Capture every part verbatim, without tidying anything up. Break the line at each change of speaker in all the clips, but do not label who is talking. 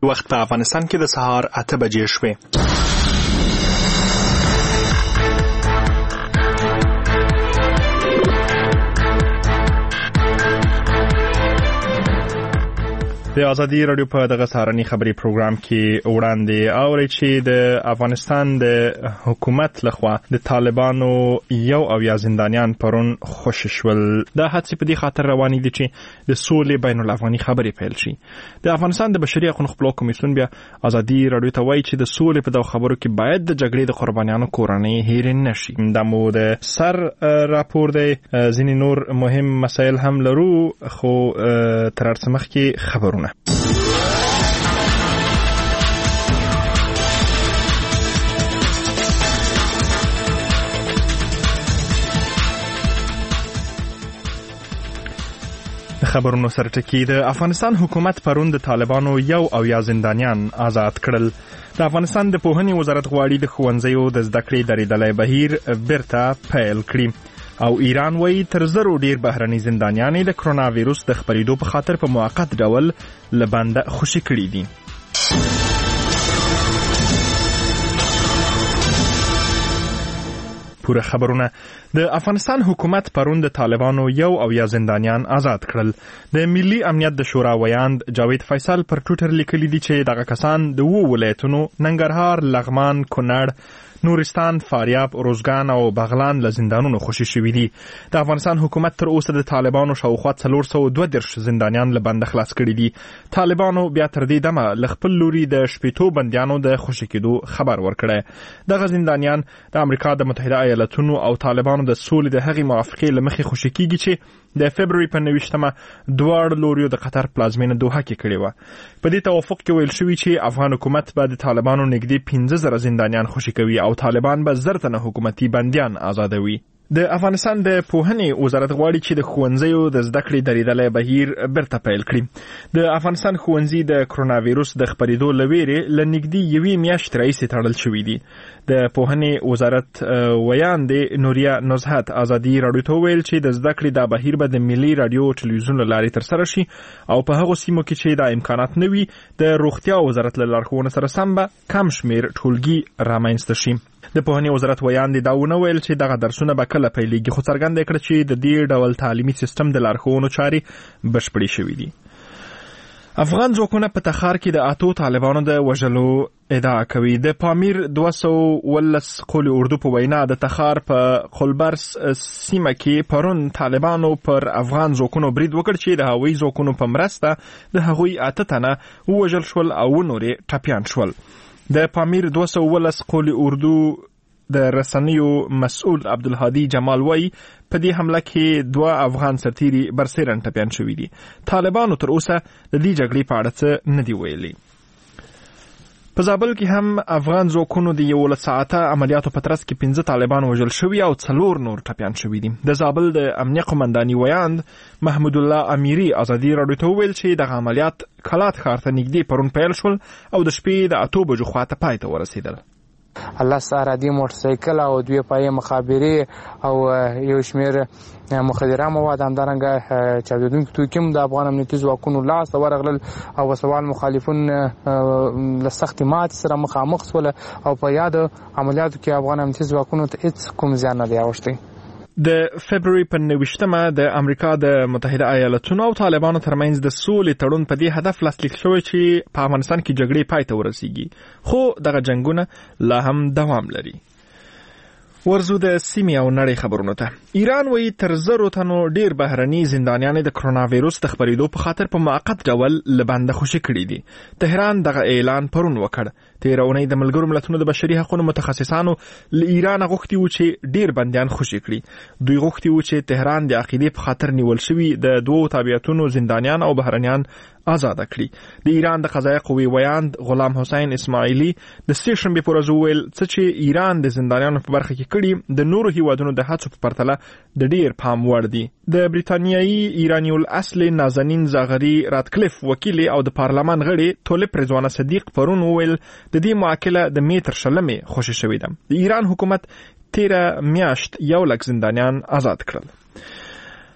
وخت په افغانستان کې د سهار اته بجې شوې. د ازادي رادیو په دغه سهارني خبري پروګرام کې وړاندې اوري چې د افغانستان د حکومت لخوا د طالبانو یو او یا زندانیان پرون خوشی شول. د حادثې په دې خاطر روانې دي چې د سولې بین الافغاني خبرې پیل شي. د افغانستان د بشري حقوقو خپلواک کمیسیون بیا ازادي رادیو ته وایي چې د سولې په دغه خبرو کې باید د جګړې د قربانیانو کورنۍ هېرې نشي. دا مو د سر راپور دی. ځینې نور مهم مسایل هم لرو خو تر هر څه مخکې خبرونه. خبرونو سره ټکی. د افغانستان حکومت پرون د طالبانو یو او یا زندانیان آزاد کړل. د افغانستان د پوهنې وزارت غواړي د ښوونځیو د زده کړې درېدلی بهیر بیرته پیل کړي او ایران وایي تر زرو ډیر بهرني زندانیان د کرونا ویروس د خپرېدو په خاطر په موقت ډول له بنده خوشي کړي دي. پوره خبرونه. د افغانستان حکومت پرون د طالبانو یو او یا زندانیان آزاد کړل. د ملي امنیت د شورا ویاند جاوید فیصل پر ټویټر لیکلي دي چې دغه کسان د وو ولایتونو ننګرهار، لغمان، کونړ، نورستان، فاریاب، روزګان او بغلان له زندانونو خوشي شوي دي. د افغانستان حکومت تر اوسه د طالبانو شاوخوا څلور سوه دوه دېرش زندانیان له بنده خلاص کړي دي. طالبانو بیا تر دې دمه له خپل لوري د شپېتو بندیانو د خوشي کېدو خبر ورکړی. دغه زندانیان د امریکا د متحده ایالتونو او طالبانو د سولې د هغې موافقې له مخې خوشي کېږي چې د فبروري په نویشتمه دواړو لوریو د قطر پلازمینه دوحه کې کړې وه. په دې توافق کې ویل شوي چې افغان حکومت به د طالبانو نږدې پنځه زره زندانیان خوشي کوي او طالبان به زر تنه حکومتي بندیان آزادوي. د افغانستان د پوهنې وزارت غواړي چې د ښوونځیو د زده کړې درېدلی بهیر بیرته پیل کړي. د افغانستان ښوونځي د کرونا ویروس د خپرېدو له ویرې له نږدې یوې میاشتې راهیسې تړل شوي دي. د پوهنې وزارت ویاندې نوریا نزهت ازادي راډیو ته وویل چې د زده کړې دا بهیر به د ملي راډیو او ټلویزیون له لارې ترسره شي او په هغو سیمو کې چې دا امکانات نه وي د روغتیا وزارت له لارښوونو سره سم به کم شمېر ټولګي رامنځته شي. د پوهنې وزارت ویاندې دا ونه ویل چې دغه درسونه به کله پیلېږي خو څرګنده کړه چې د دې ډول تعلیمي سیستم د لارښوونو چارې بشپړې شوي دي. افغان ځواکونه په تخار کې د اتو طالبانو د وژلو ادعا کوي. د پامیر دوه سوه اوولس قول اردو په وینا د تخار په قلبرس سیمه کې پرون طالبانو پر افغان ځواکونو برید وکړ چې د هوایي ځواکونو په مرسته د هغوی اته تنه ووژل شول او نورې ټپیان شول. د پامیر دوه سوه اوولس قول اردو د رسنیو مسؤل عبدالهادي جمال وایي په دې حمله کې دوه افغان سرتیري برسېرن ټپیان شوي دي. طالبانو تر اوسه د دې جګړې په اړه څه نه دي ویلي. په زابل کې هم افغان ځواکونو د یولس ساعته عملیاتو په ترڅ کې پنځه طالبان وژل شوي او څلور نور ټپیان شوي دي. د زابل د امنیه قمنداني ویاند محمود الله امیري ازادي راډیو ته وویل چې دغه عملیات کلات ښار ته نږدې پرون پیل شول او د شپې د اتو بجو خواته پای ته ورسېدل.
الله سره دی موټرسایکل او دوی پای مخابري او یو شمیر مخدره مواد همدارنګه چاودونکي توکي هم د افغان امنیتي ځواکونو لاس ته ورغلل او وسوال مخالفون له سختې ماتې سره مخامخ شول او په یاد عملیاتو کې افغان امنیتي ځواکونو ته هېڅ کوم زیان نه دی اوښتی.
د فبروري په نویشتمه د امریکا د متحده ایالتونو او طالبانو ترمنځ د سولې تړون په دې هدف لاسلیک شوی چې په افغانستان کې جګړې پای ته ورسیږي خو دغه جنګونه لا هم دوام لري. ورزو د سیمې او نړۍ خبرونو ته. ایران وایي تر زرو تنو ډیر بهرني زندانیان د کرونا ویروس د خپرېدو په خاطر په موقت ډول له بنده خوشي کړي دي. تهران دغه اعلان پرون وکړ. تېره اونۍ د ملګرو ملتونو د بشري حقوقو متخصصانو له ایران غوښتي وو چې ډیر بندیان خوشي کړي. دوی غوښتي وو چې تهران د عقیدې په خاطر نیول شوي د دوو تابعیتونو زندانیان او بهرنیان آزاد کړي. د ایران د قضایه قوې ویاند غلام حسین اسماعیلی د سې شنبې په ورځ وویل څه چې ایران د زندانیانو په برخه کې کړي د نورو هیوادونو د هڅو په پرتله د ډیر پام وړ دي. د بریتانیایي ایرانی الاصل نازنین زاغری راتکلیف وکیل او د پارلمان غړي طالب رضوان صدیق پرون وویل د دې معاکله د مې تر شلمې خوشي شوې ده. د ایران حکومت تیره میاشت یو لک زندانیان آزاد کړل.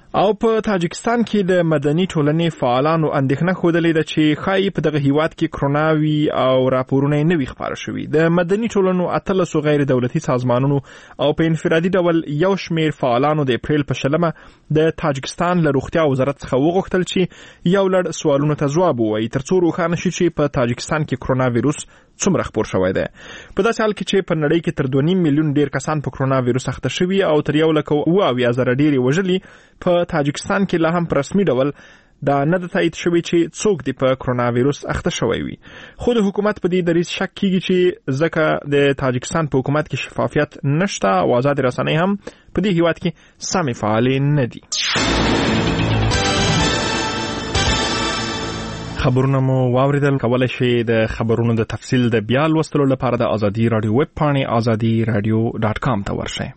او په تاجکستان کې د مدني ټولنې فعالانو اندېښنه ښودلې ده چې ښایي په دغه هیواد کې کرونا وي او راپورونه یې نه وي خپاره شوي. د مدني ټولنو اتلسو غیر دولتي سازمانونو او په انفرادي ډول یو شمېر فعالانو د اپریل په شلمه د تاجکستان له روغتیا وزارت څخه وغوښتل چې یو لړ سوالونو ته ځواب ووایي ترڅو روښانه شي چې په تاجکستان کې کرونا ویروس څومره خپور شوی دی. په داسې حال کې چې په نړۍ کې تر دوه نیم میلیون ډیر کسان په کرونا ویروس اخته شوي او تر یو لک اوه اویا زره ډېرې وژلي، په تاجکستان کې لا هم په رسمي ډول دا نه ده تایید شوی چې څوک دی په کرونا ویروس اخته شوی وي. خو د حکومت په دې دریځ شک کیږي چې ځکه د تاجکستان په حکومت کې شفافیت نشته او آزاد رسنۍ هم په دې هیواد کې سمې فعالې نه دي. خبرونه مو واوریدل. کولای شئ د خبرونو د تفصیل د بیا لوستلو لپاره د ازادي رادیو ویب پاڼې ازادي رادیو ډاټ کام ته ورشئ.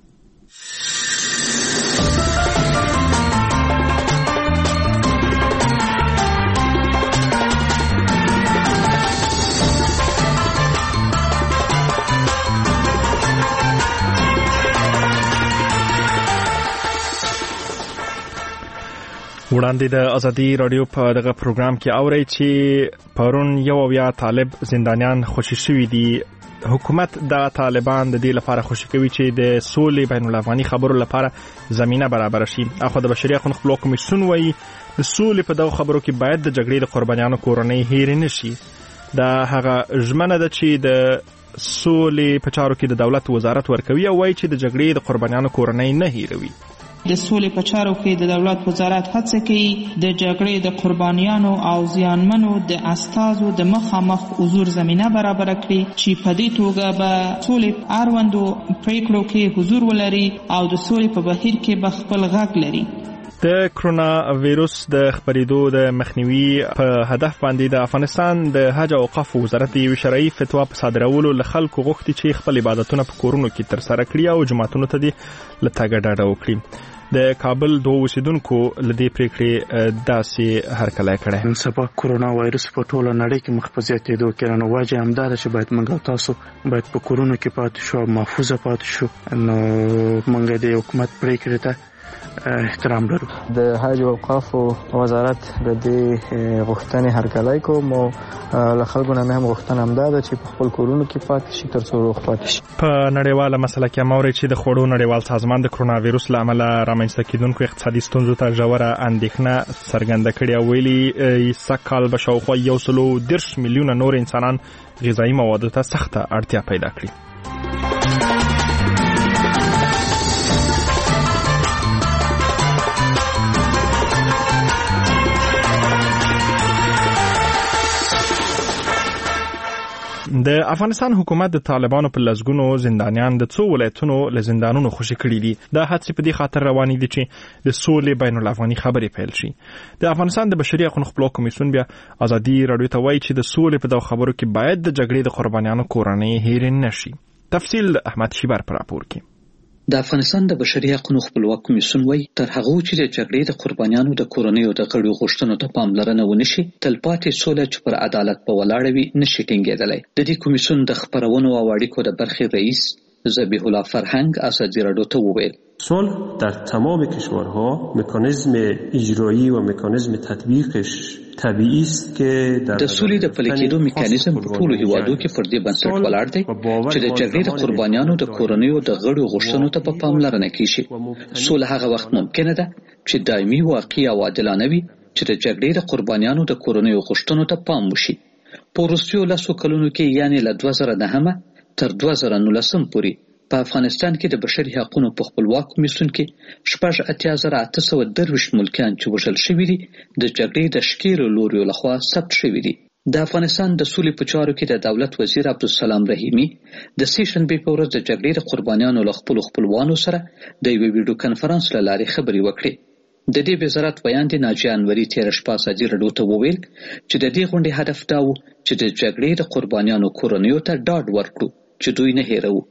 وړاندې د ازادي رادیو په دغه پروګرام کې اورئ چې پرون یو اویا طالب زندانیان خوشي شوي دي. حکومت د طالبان د دې لپاره خوشي کوي چې د سولې بین الافغاني خبرو لپاره زمينه برابر شي. اخو د بشري حقوقو خپلواک کمیسیون وایي د سولې په دغه خبرو کې باید د جګړې د قربانیانو کورنۍ هېر نه شي. دا هغه ژمنه ده چې د سولې په چارو کې د دولت وزارت ورکوي او وایي چې د جګړې د قربانیانو کورنۍ نه هېروي.
د سولې په چارو کې د دولت وزارت هڅه کوي د جګړې د قربانیانو او زیانمنو د استازو د مخامخ حضور زمينه برابر کړي چې په دې توګه به سولې اړوندو پریکړو کې حضور ولري او د سولې په بهیر کې به خپل غږ لري.
د کرونا ویروس د خپرېدو د مخنیوي په هدف باندې د افغانستان د حج او اوقاف وزارت یو شرعي فتوا په صادرولو له خلکو غوښتي چې خپل عبادتونه په کورونو کې ترسره کړي او جماعتونو ته دې له تګ ډډه وکړي. د کابل دوه اوسیدونکو له دې پریکړې داسې هرکلی کړی.
نن سبا کرونا وایرس په ټوله نړۍ کې مخ په زیاتېدو کې، نو وجه همدا ده چې باید موږ تاسو باید په کورونو کې پاتې شو، محفوظ پاتې شو. نو موږ د حکومت پریکړې ته احترام لرو.
د حج او اوقاف وزارت د دې غوښتنې هرکلی کوم او له خلکو نه هم غوښتنه همدا ده چې په خپل کورونو کې پاتې شي ترڅو روغ پاتې شي.
په نړیواله مسله کې هم اورئ چې د خوړو نړیوال سازمان د کرونا ویروس له امله رامنځته کېدونکو اقتصادي ستونزو ته ژوره اندېښنه څرګنده کړې او ویلي سږ کال به شاوخوا یو سلو دېرش میلیونه نور انسانان غذایي موادو ته سخته اړتیا پیدا کړي. د افغانستان حکومت د طالبانو په لزګونو زندانیان د څو ولایتونو له زندانونو خوشي کړي دي. دا هڅې په دې خاطر روانې دي چې د سولې بین الافغاني خبرې پیل شي. د افغانستان د بشري حقوقو خپلواک کمیسیون بیا ازادي رادیو ته وایي چې د سولې په دغه خبرو کې باید د جګړې د قربانیانو کورنۍ هېر نه شي. تفصیل د احمد شیبر پر راپور کې.
د افغانستان د بشري حقوقو خپلواک کمیسیون وایي تر هغه چې د جګړې د قربانیانو د کورنیو د غړو غوښتنو ته پاملرنه ونشي، تلپاتې سوله چې پر عدالت په ولاړه وي نشي ټینګېدلی. د دې کمیسیون د خپرونو او اړیکو د برخې رئیس ذبیح الله فرهنگ ازادی رادیو ته وویل
صلح در تمام کشورها مکانیزم اجرایی و مکانیزم تطبیقش طبیعی است که در
د سولې د پلي کېدو میکانیزم په ټولو هیوادو کې پر دې بنسټ ولاړ دی چې د جګړې د قربانیانو د کورنیو د غړو غوښتنو ته په پاملرنه کیږي. سوله هغه وخت ممکنه ده چې دایمي، واقعي او عادلانه وي چې د جګړې د قربانیانو د کورنیو غوښتنو ته پام وشي. په وروستیو لسو کلونو کې یعنې له دوه زره نهمه تر دوه زره نولسم پورې په افغانستان کې د بشري حقوقو په خپلواک کمیسیون کې شپږ اتیا زره اته سوه درویشت ملکیان چې وژل شوي دي د جګړې د ښکېلو لوریو لخوا ثبت شوي دي. د افغانستان د سولې په چارو کې د دولت وزیر عبدالسلام رحیمي د سې شنبې په ورځ د جګړې د قربانیانو له خپلو خپلوانو سره د یوې ویډیو کنفرانس له لارې خبرې وکړې. د دې وزارت ویاند ناجیه انوري تېره شپه ازادي رادیو ته وویل چې د دې غونډې هدف دا و چې د جګړې د قربانیانو کورنیو ته ډاډ ورکړو چې دوی نه هېروو.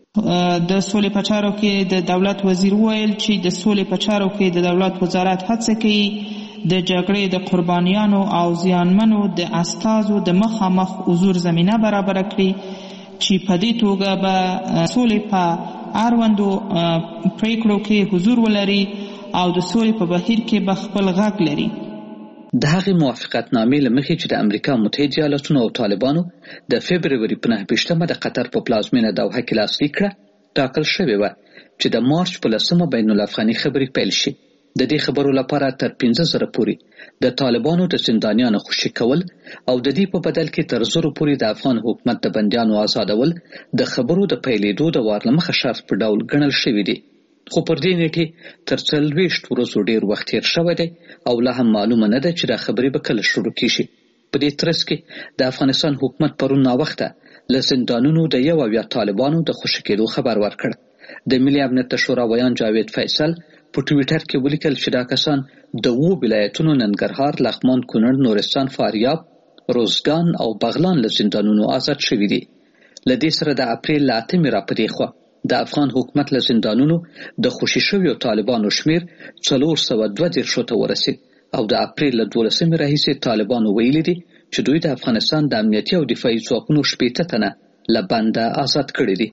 د سولې په چارو کې د دولت وزیر وویل چې د سولې په چارو کې د دولت وزارت هڅه کوي د جګړې د قربانیانو او زیانمنو د استازو د مخامخ حضور زمینه برابر کړي چې په دې توګه به سولې په اړوندو پریکړو کې حضور ولري او د سولې په بهیر کې به خپل غږ لري.
د هغې موافقتنامې له مخې چې د امریکا متحده ایالاتونو او طالبانو د فبروري په نهه ویشتمه د قطر په پلازمینه دوحه کې لاسلیک کړه، ټاکل شوې وه چې د مارچ په لسمه بین الافغاني خبرې پیل شي. د دې خبرو لپاره تر پنځه زره پورې د طالبانو د زندانیانو خوشي کول او د دې په بدل کې تر زرو پورې د افغان حکومت د بندیانو آزادول د خبرو د پیلېدو د وار له مخه شرط په ډول ګڼل شوي دي. خو پر دې نیټې تر څلوېښت ورځو ډېر وخت تېر شوی دی او لا هم معلومه نه ده چې دا خبرې به کله شروع کېږي. په دې ترڅ کې د افغانستان حکومت پرون ناوخته له زندانونو د یو اویا طالبانو د خوشي کېدو خبر ورکړ. د ملي امنیت د شورا ویان جاوید فیصل په ټویټر کې ولیکل چې دا کسان د اوو ولایتونو ننګرهار، لغمان، کونړ، نورستان، فاریاب، روزګان او بغلان له زندانونو آزاد شوي دي. له دې سره د اپریل له اتمې راپدې خوا د افغان حکومت له زندانونو د خوشي شویو طالبانو شمیر څلور سوه دوه دېرشو ته ورسېد او د اپریل له دولسمې راهیسې طالبانو ویلي دي چې دوی د افغانستان د امنیتي او دفاعي ځواکونو شپېته تنه له بنده آزاد کړي دي.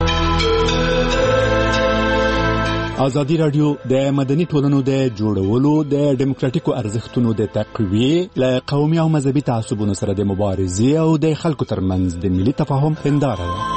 ازادي راډیو د مدني ټولنو د جوړولو د ډیموکراتیکو ارزښتونو د تقویې له قومي او مذهبي تعصبونو سره د مبارزې او د خلکو ترمنځ د ملي تفاهم هنداره ده.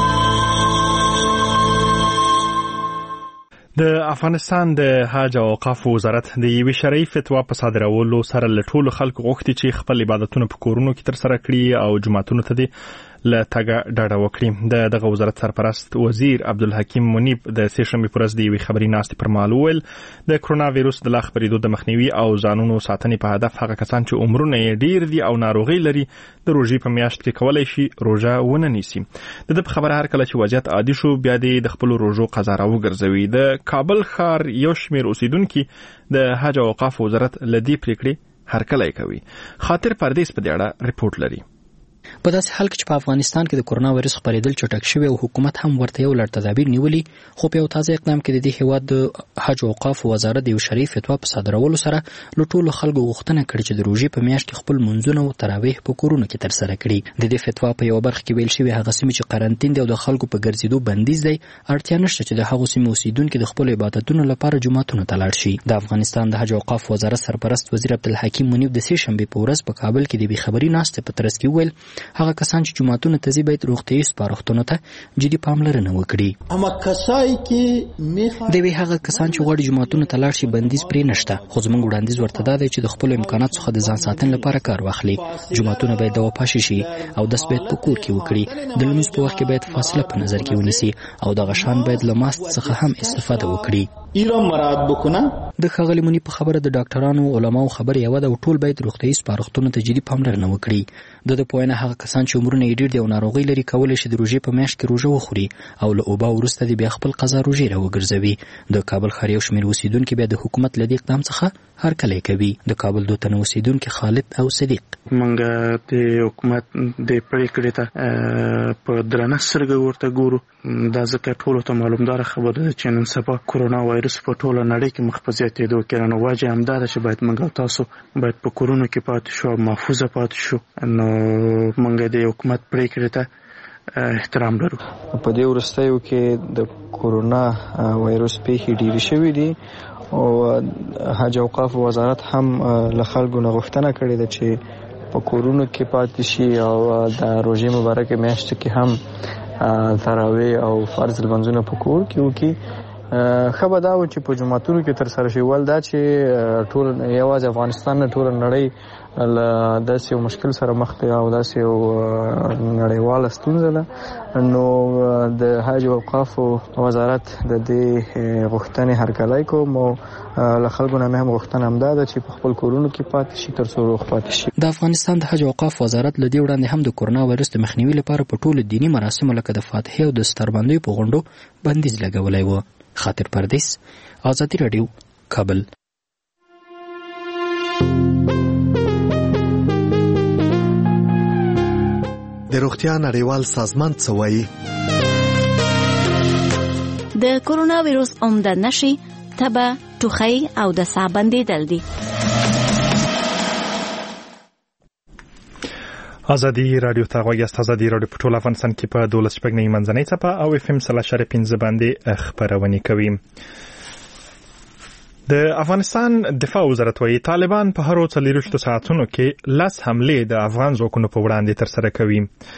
د افغانستان د حج او اوقاف وزارت د یوې شرعي فتوا په صادرولو سره له ټولو خلکو غوښتي چې خپل عبادتونه په کورونو کې ترسره کړي او جماعتونو ته دې له تګه ډډه وکړي. د دغه وزارت سرپرست وزیر عبدالحکیم منیب د سې شنبې په ورځ د یوې خبري ناستې پر مهال وویل د کرونا ویروس د لا خپرېدو د مخنیوي او ځانونو ساتنې په هدف هغه کسان چې عمرونه یې ډیر دي او ناروغي لري د روژې په میاشت کې کولی شي روژه ونه نیسي. د ده په خبره هر کله چې وضعیت عادي شو بیا دې د خپلو روژو قضا راوګرځوي. د کابل ښار یو شمېر اوسیدونکي د حج او اوقاف وزارت له دې پرېکړې هرکلی کوي. خاطر پردیس په دې اړه رپورټ لري.
په داسې حال کې چې په افغانستان کې د کرونا وایرس خپرېدل چټک شوی او حکومت هم ورته یو لړ تدابیر نیولي، خو په یو تازه اقدام کې د دې هیواد د حج او اوقاف وزارت د یو شرعي فتوا په صادرولو سره له ټولو خلکو غوښتنه کړې چې د روژې په میاشت کې خپل منځونه او تراویح په کورونو کې ترسره کړي. د دې فتوا په یو برخه کې ویل شوی هغه سیمې چې قرنطین دي او د خلکو په ګرځېدو بندیز دی، اړتیا نشته چې د هغو سیمې اوسیدونکي د خپل عبادتونو لپاره جوماتونو ته لاړ شي. د افغانستان د حج او اوقاف وزارت سرپرست وزیر عبدالحکیم منیب د سې شنبې په ورځ په کابل کې د بې خبري ناستې په ترڅ کې وویل هغه کسان چې جوماتونه ته ځي باید روغتیایي سپارښتنو ته جدي پاملرنه وکړي. د وی هغه کسان چې غواړي جوماتونه ته لاړ شي بندیز پرې نشته، خو زموږ وړاندیز ورته دا دی چې د خپلو امکاناتو څخه د ځان ساتنې لپاره کار واخلي. جوماتونه باید د وپاشي شي او داس باید په کور کې وکړي. د لمونځ په وخت کې باید فاصله په نظر کې ونیسي او د غشان باید له ماسک څخه هم استفاده وکړي. د ښاغلي منیب په خبره د ډاکټرانو علماو خبره یوه ده او ټول باید روغتیایي سپارښتنو ته جدي پاملرنه وکړي. د ده په وینا هغه کسان چې عمرونه یې ډېر دي او ناروغۍ لري کولی شي د روژې په میاشت کې روژه وخوري او له اوبه وروسته دې بیا خپل قضا روژې راوګرځوي. د کابل ښار یو شمېر اوسیدونکي بیا د حکومت له دې اقدام څخه هرکلی کوي. د کابل دوه تنه اوسیدونکي خالد او صدیق
موږ د حکومت د پرېکړې ته په درنه سترګه ورته ګورو. دا ځکه ټولو ته معلومداره خبره ده چې نن سبا کرونا وایرس په ټوله نړۍ کې مخ په زیاتېدو کې نو وجه همدا ده چې باید موږ او تاسو باید په کورونو کې پاتې شو او محفوظه پاتې شو. نو موږ د حکومت پرېکړې ته احترام لرو.
په دې وروستیو کې د کرونا وایرس پیښې ډېرې شوې دي او حج اوقاف وزارت هم له خلکو نه غوښتنه کړې ده چې په کورونو کې پاتې شي او د روژې مبارکې میاشتې کې هم تراویح او فرض لمونځونه په کور کې وکړي. ښه به دا و چې په جوماتونو کې ترسره شي. ول دا چې ټول یوازې افغانستان نه ټوله نړۍ له داسې یو مشکل سره مخ دی او داسې یو نړیواله ستونزه ده، نو د حج او اوقافو وزارت د دې غوښتنې هرکلی کوم او له خلکو نه مې هم غوښتنه همدا ده چې په خپل کورونو کې پاتې شي تر څو روغ پاتې شي.
د افغانستان د حج او اوقاف وزارت له دې وړاندې هم د کرونا وایرس د مخنیوي لپاره په ټولو دیني مراسمو لکه د فاتحې او د ستربندیو په غونډو بندیز لګولی و. خاطر پردیس، آزادي راډیو، کابل.
د روغتیا نړیوال سازمان څه وایي؟
د کرونا ویروس عمده نښې تبه، ټوخی او د ساه بندېدل دي.
ازادي راډیو ته غوږ یاست. ازادي راډیو په ټول افغانستان کې په دولس شپږ نوي منځنۍ څپه او اف ام سل اشاریه پنځه باندې خپرونه کوي. د افغانستان دفاع وزارت وايي طالبان په هرو څلوېښتو ساعتونو کې لس حملې د افغان ځواکونو په وړاندې ترسره کوي.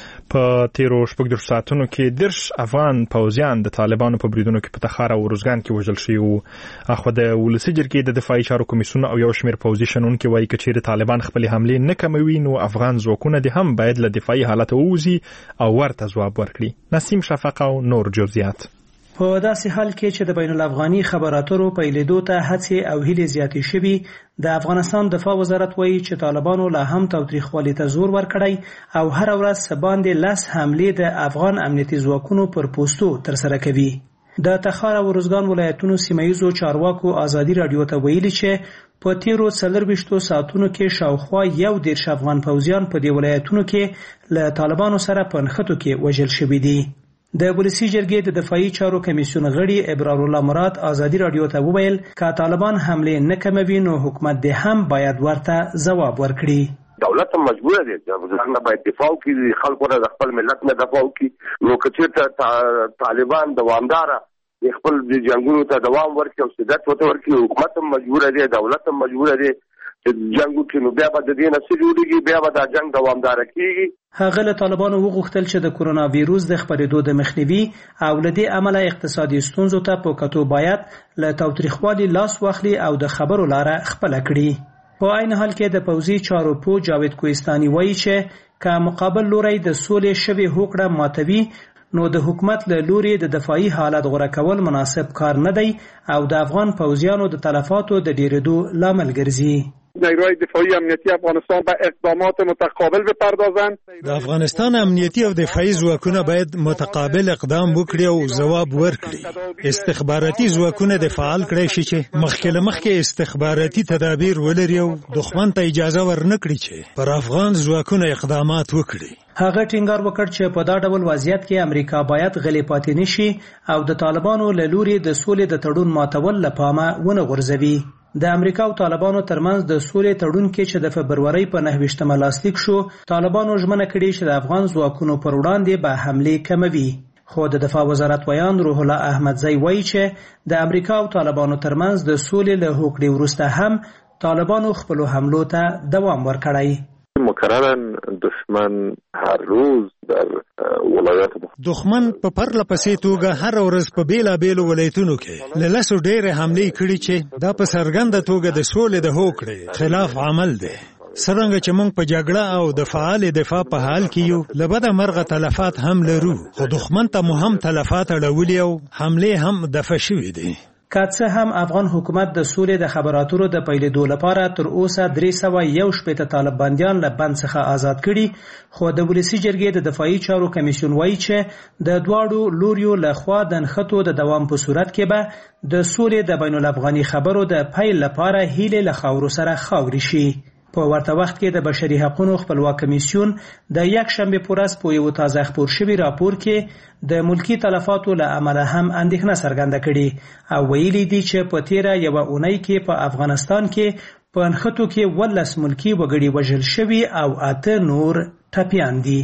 په تیرو شپږدېرشو ساعتونو کې دېرش افغان پوځیان د طالبانو په بریدونو کې په تخار او ارزګان کې وژل شوي وو. اخوا د ولسي جرګې د دفاعي چارو کمیسیون او یو شمېر پوځي شنونکي وايي که چیرې طالبان خپلې حملې نه کموي نو افغان ځواکونه دې هم باید له دفاعي حالته ووځي او ورته ځواب ورکړي. نسیم شفق او نور جزئیات.
په داسې حال کې چې د بین الافغاني خبراتو په لیدو ته هڅې او هیلې زیاتې شوي، د افغانستان دفاع وزارت وایي چې طالبانو لا هم تاوتریخوالي ته زور ورکړی او هر ورځ څه باندې لس حملې د افغان امنیتي ځواکونو پر پوستو ترسره کوي. د تخار او ارزګان ولایتونو سیمهییزو چارواکو ازادي راډیو ته ویلي چې په تیرو څلورویشتو ساعتونو کې شاوخوا یو دېرش افغان پوځیان په دې ولایتونو کې له طالبانو سره په نښتو کې وژل شوي دي. د ولسي جرګې د دفاعي چارو کمیسیون غړي ابرار الله مراد ازادي راډیو ته وویل که طالبان حملې نه کموي نو حکومت دې هم باید ورته ځواب ورکړي.
دولت هم مجبور دی چې ځان باید دفاع وکړي، خلکو نه خپل ملت نه دفاع وکړي. نو که چېرته طالبان دوامداره خپل جنګونو ته دوام ورکړي او شدت ورته ورکړي، حکومت هم مجبور دی، دولت هم مجبور دی جنگ وکړي، نو بیا به د دې نه څه جوړېږي، بیا به دا جنګ دوامداره کېږي.
هغه له طالبانو وغوښتل چې د کرونا ویروس د خپرېدو د مخنیوي او له دې امله اقتصادي ستونزو ته په کتو باید له تاوتریخوالي لاس واخلي او د خبرو لاره خپله کړي. په عین حال کې د پوځي چارو پوه جاوید کوهستاني وایي چې که مقابل لوری د سولې شوې هوکړه ماتوي نو د حکومت له لوري د دفاعي حالت غوره کول مناسب کار نه دی او د افغان پوځیانو د تلفاتو د ډېرېدو لامل ګرځي.
نیروهای دفاعی امنیتی افغانستان به اقدامات متقابل بپردازند.
د افغانستان امنیتی او دفاعي ځواکونه باید متقابل اقدام وکړي او ځواب ورکړي. استخباراتي ځواکونه د فعال کړي شي چې مخکې له مخکې استخباراتي تدابیر ولري او دښمن ته اجازه ورنکړي چې پر افغان ځواکونه اقدامات وکړي.
هغه ټینګار وکړ چې په دا ډول وضعیت کې امریکا باید غلې پاتې نشي او د طالبانو له لوري د سولې د تړون ماتول له پامه ونه غورځوي. د امریکا او طالبانو ترمنځ د سولې تړون کې چې د فبرورۍ په نهه ویشتمه لاسلیک شو، طالبانو ژمنه کړې چې د افغان ځواکونو پر وړاندې به حملې کموي. خو د دفاع وزارت ویان روح الله احمدزی وایي چې د امریکا او طالبانو ترمنځ د سولې له هوکړې وروسته هم طالبانو خپلو حملو ته دوام ورکړی.
مکررا دشمن هر روز در ولایات
دښمن په پرله پسې توګه هر ورځ په بیلابیلو ولایتونو کې له لسو ډېرې حملې کړي چې دا په څرګنده توګه د سولې د هوکړې خلاف عمل دی. څرنګه چې موږ په جګړه او د فعال دفاع په حال کې یو، له بده مرغه تلفات هم لرو، خو دښمن ته مو هم تلفات اړولي او حملې هم دفع شوي دي.
که څه هم افغان حکومت د سولې د خبراتو د پیلېدو لپاره تر اوسه درې سوه یو شپېته طالب بندیان له بند څخه آزاد کړي، خو د ولسي جرګې د دفاعي چارو کمیسیون وایي چې د دواړو لوریو له خوا د نښتو د دوام په صورت کې به د سولې د بین الافغاني خبرو د پیل لپاره هیلې له خاورو سره خاورې شي. په ورته وخت کې د بشري حقوقو خپلواک کمیسیون د یک شنبه په ورځ په یو تازه خبر شوی راپور کې د ملکی تلفاتو له امله هم اندېښنه څرګنده کړې او ویلي دي چې په تیره یوه اونۍ کې په افغانستان کې په نښتو کې ولس ملکی وګړي وژل شوي او اته نور ټپیان دي.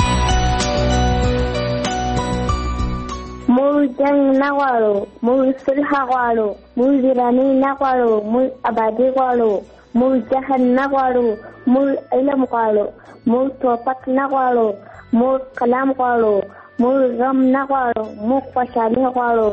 موږ جنگ نه غواړو، موږ صلح غواړو، موږ ویراني نه غواړو، موږ ابادي غواړو، موږ جهل نه غواړو، موږ علم غواړو، موږ توپک نه غواړو، موږ کلام غواړو، موږ غم نه غواړو، موږ خوشحالي غواړو.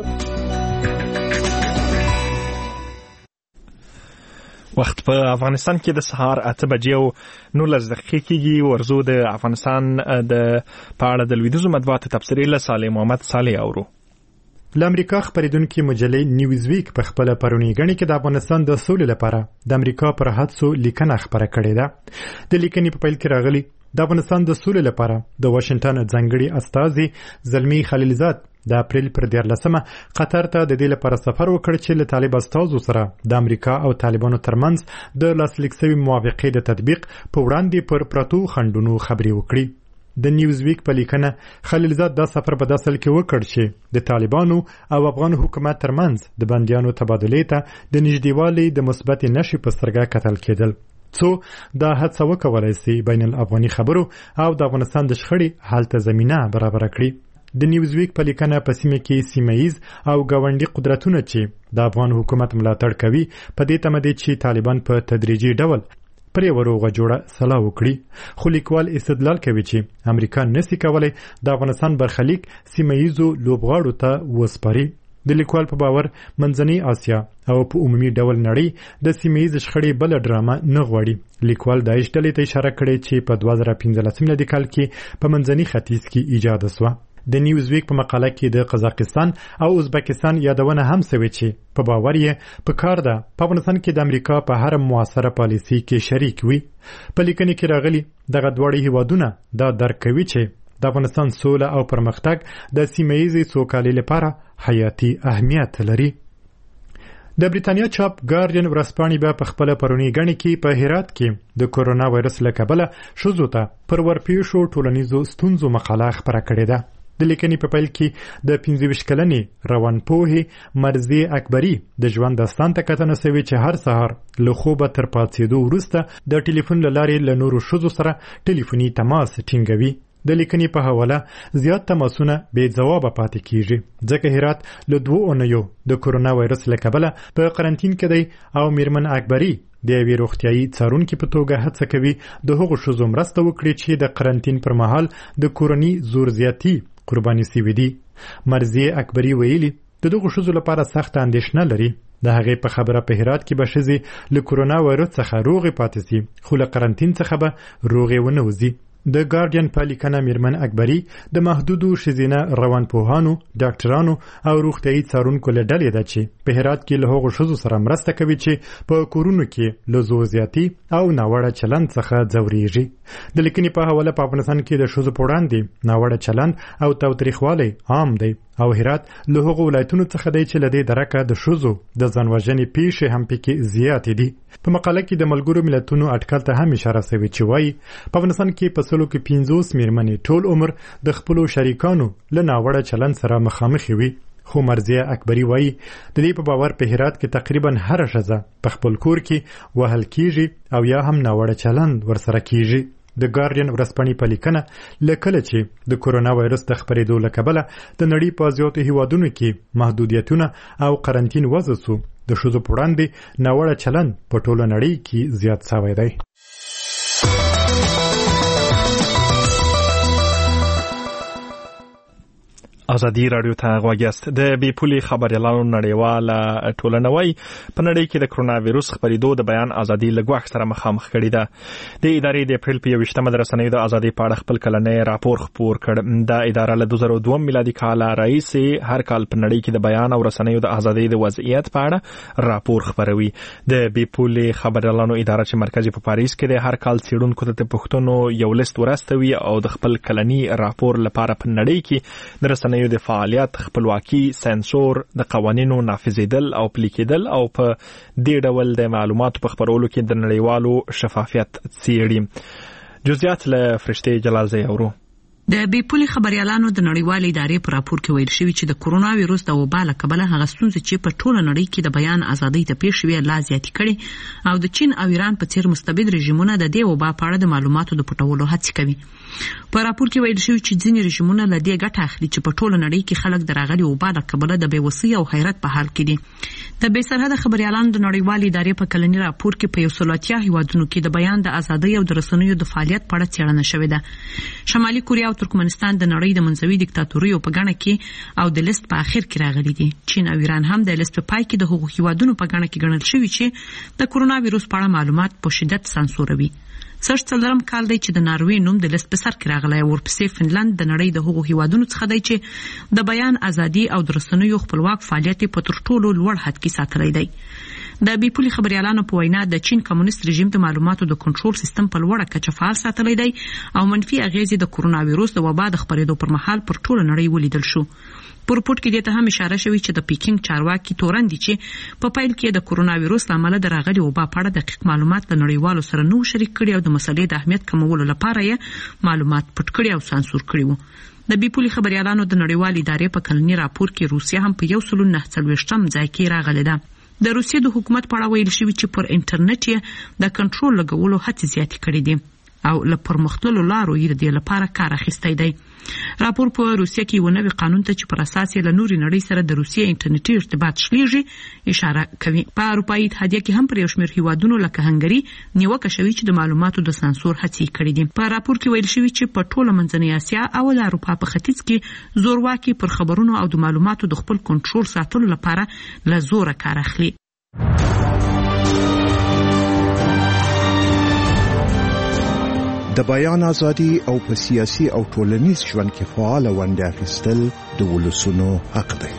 وخت په افغانستان کې د سهار اته بجې او نولس دقیقې کېږي. ورزو د افغانستان د په اړه د لویدیځو مطبوعاتو تبصرې له صالح محمد صالح اورو.
له امریکا خبرېدونکې مجلې نیوزویک په خپله پرونی ګڼې کې د افغانستان د سولې لپاره د امریکا پر هڅو لیکنه خپره کړې ده. د لیکنې په پیل کې راغلي د افغانستان د سولې لپاره د واشنګټن ځانګړي استازي زلمي خلیلزاد د اپریل پر دیارلسمه قطر ته د دې لپاره سفر وکړ چې له طالب استازو سره د امریکا او طالبانو ترمنځ د لاسلیک شوي موافقې د تطبیق په وړاندې پر پرتو خنډونو خبرې وکړي. د نیوزویک په لیکنه خلیلزاد دا سفر په داسل کې وکړ چې د طالبانو او افغان حکومت ترمنځ د بندیانو تبادلې ته د نږدېوالي د مثبت نښې په سترګه کتل کېدل، څو دا هڅه وکولای شي بین الافغاني خبرو او د افغانستان د شخړې حل ته زمینه برابره کړي. د نیوزویک په لیکنه په سیمه کې سیمه‌ییز او ګاونډي قدرتونه چې د افغان حکومت ملاتړ کوي په دې تمه دي چې طالبان په تدریجي ډول پرې وروغه جوړه سلا وکړي، خو لیکوال استدلال کوي چې امریکا نسي کولای د افغانستان برخلیک سیمه‌ییزو لوبغاړو ته وسپاري. د لیکوال په باور منځنۍ اسیا او په عمومي ډول نړۍ د سیمه‌ییز شخړې بل ډرامه نه غواړي. لیکوال داعش ډلې ته اشاره کړې چې په دوه زره پنځلسم میلادي کال کې په منځني ختیځ کې ایجاد شوه. د نیوزویک په مقاله کې د قزاقستان او ازبکستان یادونه هم شوې چې په باور یې په کار ده په افغانستان کې د امریکا په هر موثره پالیسي کې شریک وي. په لیکنه کې راغلي دغه دواړه هیوادونه دا درک کوي چې د افغانستان سوله او پرمختګ د سیمه‌ییزې سوکالۍ لپاره حیاتي اهمیت لري. د بریتانیا چاپ ګارډین ورځپاڼې به په خپل پرونی غنی کې په هرات کې د کورونا وایرس له کبله شوزو ته پر ورپېښو ټولنیزو ستونزو مقاله خپره کړې ده. د لیکنې په پیل کې د پنځه ویشت کلنې روانپوهې مرضیه اکبري د ژوند داستان ته کتنه شوې چې هر سهار له خوبه تر پاڅېدو وروسته د ټلیفون له لارې له نورو ښځو سره ټلیفوني تماس ټینګوي. د لیکنې په حواله زیات تماسونه بې ځوابه پاتې کیږي ځکه هرات له دوو اونیو د کورونا وایرس له کبله په قرنټین کې دی او میرمن اکبري د یوې روغتیایي څارونکي په توګه هڅه کوي د هغو ښځو مرسته وکړي چې د قرنټین پر مهال د کورني زور زیاتي قرباني سوي دي. مرضیه اکبري ویلي د دغو ښځو لپاره سخته اندېښنه لري. د هغې په خبره په هرات کې به ښځې له کورونا وایرس څخه روغې پاتې سي خو له قرنټین څخه به روغې ونه وځي. د ګارډین په لیکنه میرمن اکبري د محدودو ښځینه روانپوهانو، ډاکټرانو او روغتیایي څارونکو له ډلې ده چې په هرات کې له هغو ښځو سره مرسته کوي چې په کورونو کې له زور زیاتي او ناوړه چلند څخه ځورېږي. د لیکنې په حواله په افغانستان کې د ښځو په وړاندې ناوړه چلند او تاوتریخوالی عام دی او هرات له هغو ولایتونو څخه دی چې له دې درکه د ښځو د ځان وژنې پیښې هم پکې زیاتې دي. په مقاله کې د ملګرو ملتونو اټکل ته هم اشاره شوې چې وایي په افغانستان کې په سلو کې پنځوس میرمنې ټول عمر د خپلو شریکانو له ناوړه چلند سره مخامخ وي. خو مرضیه اکبري وایي د دې په باور په هرات کې تقریبا هر ښځه په خپل کور کې وهل کیږي او یا هم ناوړه چلند ورسره کیږي. د ګارډین ورځپاڼې په لیکنه له کله چې د کورونا وایرس د خپرېدو له کبله د نړۍ په زیاتو هیوادونو کې محدودیتونه او قرنټین وضع سو د ښځو په وړاندې ناوړه چلند په ټوله نړۍ کې زیات شوی دی.
ازادي رادیو ته غوږ یاست. د بې پولې خبریالانو نړیواله ټولنه وايي په نړۍ کې د کرونا وایرس خپرېدو د بیان ازادي له ګواښ سره مخامخ کړې ده. د ادارې د اپریل په یوویشتمه د رسنیو د ازادۍ په اړه خپل کلنی راپور خپور کړ. دا اداره له دوه زره دوه میلادي کال راهیسې هر کال په نړۍ کې د بیان او رسنیو د ازادۍ د وضعیت په اړه راپور خپروي. د بې پولې خبریالانو اداره چې مرکز په پاریس کې د هر کال څېړونکو ته د پوښتنو یو لیست ورستوي او د خپل کلنی راپور لپاره په نړۍ کې د رسنیو د فعالیت، خپلواکي، سنسور، د قوانینو نافذیدل او پلي کېدل او په دې ډول د معلوماتو په خپرولو کې د نړیوالو شفافیت څېړي. جزئیات له فرشتې جلالزی اورو.
د بې پولې خبریالانو د نړیوالې ادارې په راپور کې ویل شوی چې د کورونا وایرس د وبا له کبله هغه ستونزې چې په ټوله نړۍ کې د بیان ازادۍ ته پیښ شوې لا زیاتې کړي او د چین او ایران په څیر مستبد رژیمونه د دې وبا په اړه د معلوماتو د پټولو هڅې کوي. په راپور کې ویل شوی چې ځینې رژیمونه له دې ګټه اخلي چې په ټوله نړۍ کې خلک د راغلي وبا له کبله د بېوسۍ او حیرت په حال کې دي. د بې سرحده خبریالانو د نړیوالې ادارې په کلني راپور کې په یو سل اتیا هیوادونو کې د بیان د ازادۍ او د رسنیو د فعالیت په اړه څېړنه شوې ده. شمالي کوریا او ترکمنستان د نړۍ د منځوي دیکتاتوریو په ګڼه کې او د لیست په اخر کې راغلي دي. چین او ایران هم د لیست په پای کې د هغو هیوادونو په ګڼه کې ګڼل شوي چې د کورونا وایرس په اړه معلومات په شدت سانسوروي. سږ څلورم کال دی چې د ناروې نوم د لیست په سر کې راغلی. ورپسې فنلند د نړۍ د هغو هیوادونو څخه دی چې د بیان ازادي او د رسنیو خپلواک فعالیت په تر ټولو لوړ حد کې ساتلی دی. د بې پولې خبریالانو په وینا د چین کمونیست رژیم د معلوماتو د کنټرول سیستم په لوړه کچه فعال ساتلی دی او منفي اغیزې د کورونا وایرس د وبا د خپرېدو پر مهال پر ټوله نړۍ ولیدل شو. په رپورټ کې دې ته هم اشاره شوې چې د پیکینګ چارواکي تورن دي چې په پیل کې د کورونا وایرس له امله د راغلي وبا په اړه دقیق معلومات له نړیوالو سره نو شریک کړي او د مسلې د اهمیت کمولو لپاره یې معلومات پټ کړي او سانسور کړي وو. د بې پولې خبریالانو د نړیوالې ادارې په کلني راپور کې روسیه هم په یو سل نهه څلوېښتم ځای کې راغلې ده. د روسیې د حکومت په اړه ویل شوي چې پر انټرنیټ یې د کنټرول لګولو هڅې زیاتې کړې دي. او له پرمختللو لارو یې د دې لپاره کار اخیستی دی. راپور په روسیه کې یو نوي قانون ته چې پر اساس یې له نورې نړۍ سره د روسیې انټرنیټي ارتباط شلیږي اشاره کوي. په اروپایي اتحادیه کې هم پر یو شمېر هیوادونو لکه هنګري نیوکه شوې چې د معلوماتو د سانسور هڅې کړې دي. په راپور کې ویل شوي چې په ټوله منځنۍ اسیا او د اروپا په ختیځ کې زورواکي پر خبرونو او د معلوماتو د خپل کنټرول ساتلو لپاره له زوره کار اخلي.
د بیان ازادي او په سیاسي او ټولنیز ژوند کې فعال ونډه اخیستل د ولسونو حق دی.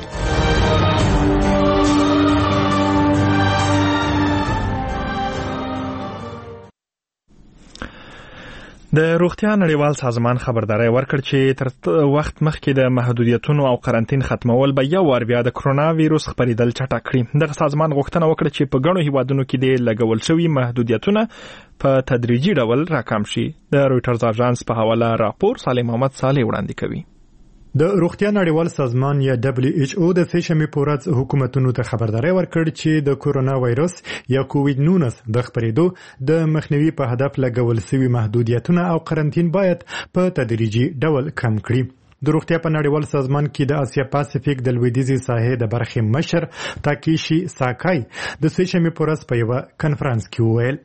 د روغتیا نړیوال سازمان خبرداري ورکړ چې تر وخت مخکې د محدودیتونو او قرنټین ختمول به یو وار بیا د کرونا وایروس خپریدل چټک کړي. دغه سازمان غوښتنه وکړه چې په ګڼو هیوادونو کې د لګول شوی محدودیتونه په تدریجي ډول راکم شي. د رويټرز اژانس په حواله راپور سالم محمد صالح وړاندې کوي.
د روغتیا نړیوال سازمان یا دبليو ایچ او د سېشمې پورز حکومتونو ته خبرداري ورکړ چې د کورونا وایروس یا کووید نولس د خپرېدو د مخنیوي په هدف لګول شوی محدودیتونه او قرنټین باید په تدریجي ډول کم کړي. د روغتیا په نړیوال سازمان کې د اسیا پاسفیک د لویدیځي ساحې د برخې مشر تاکیشي ساکای د سېشمې پورز په یو کنفرانس کې وویل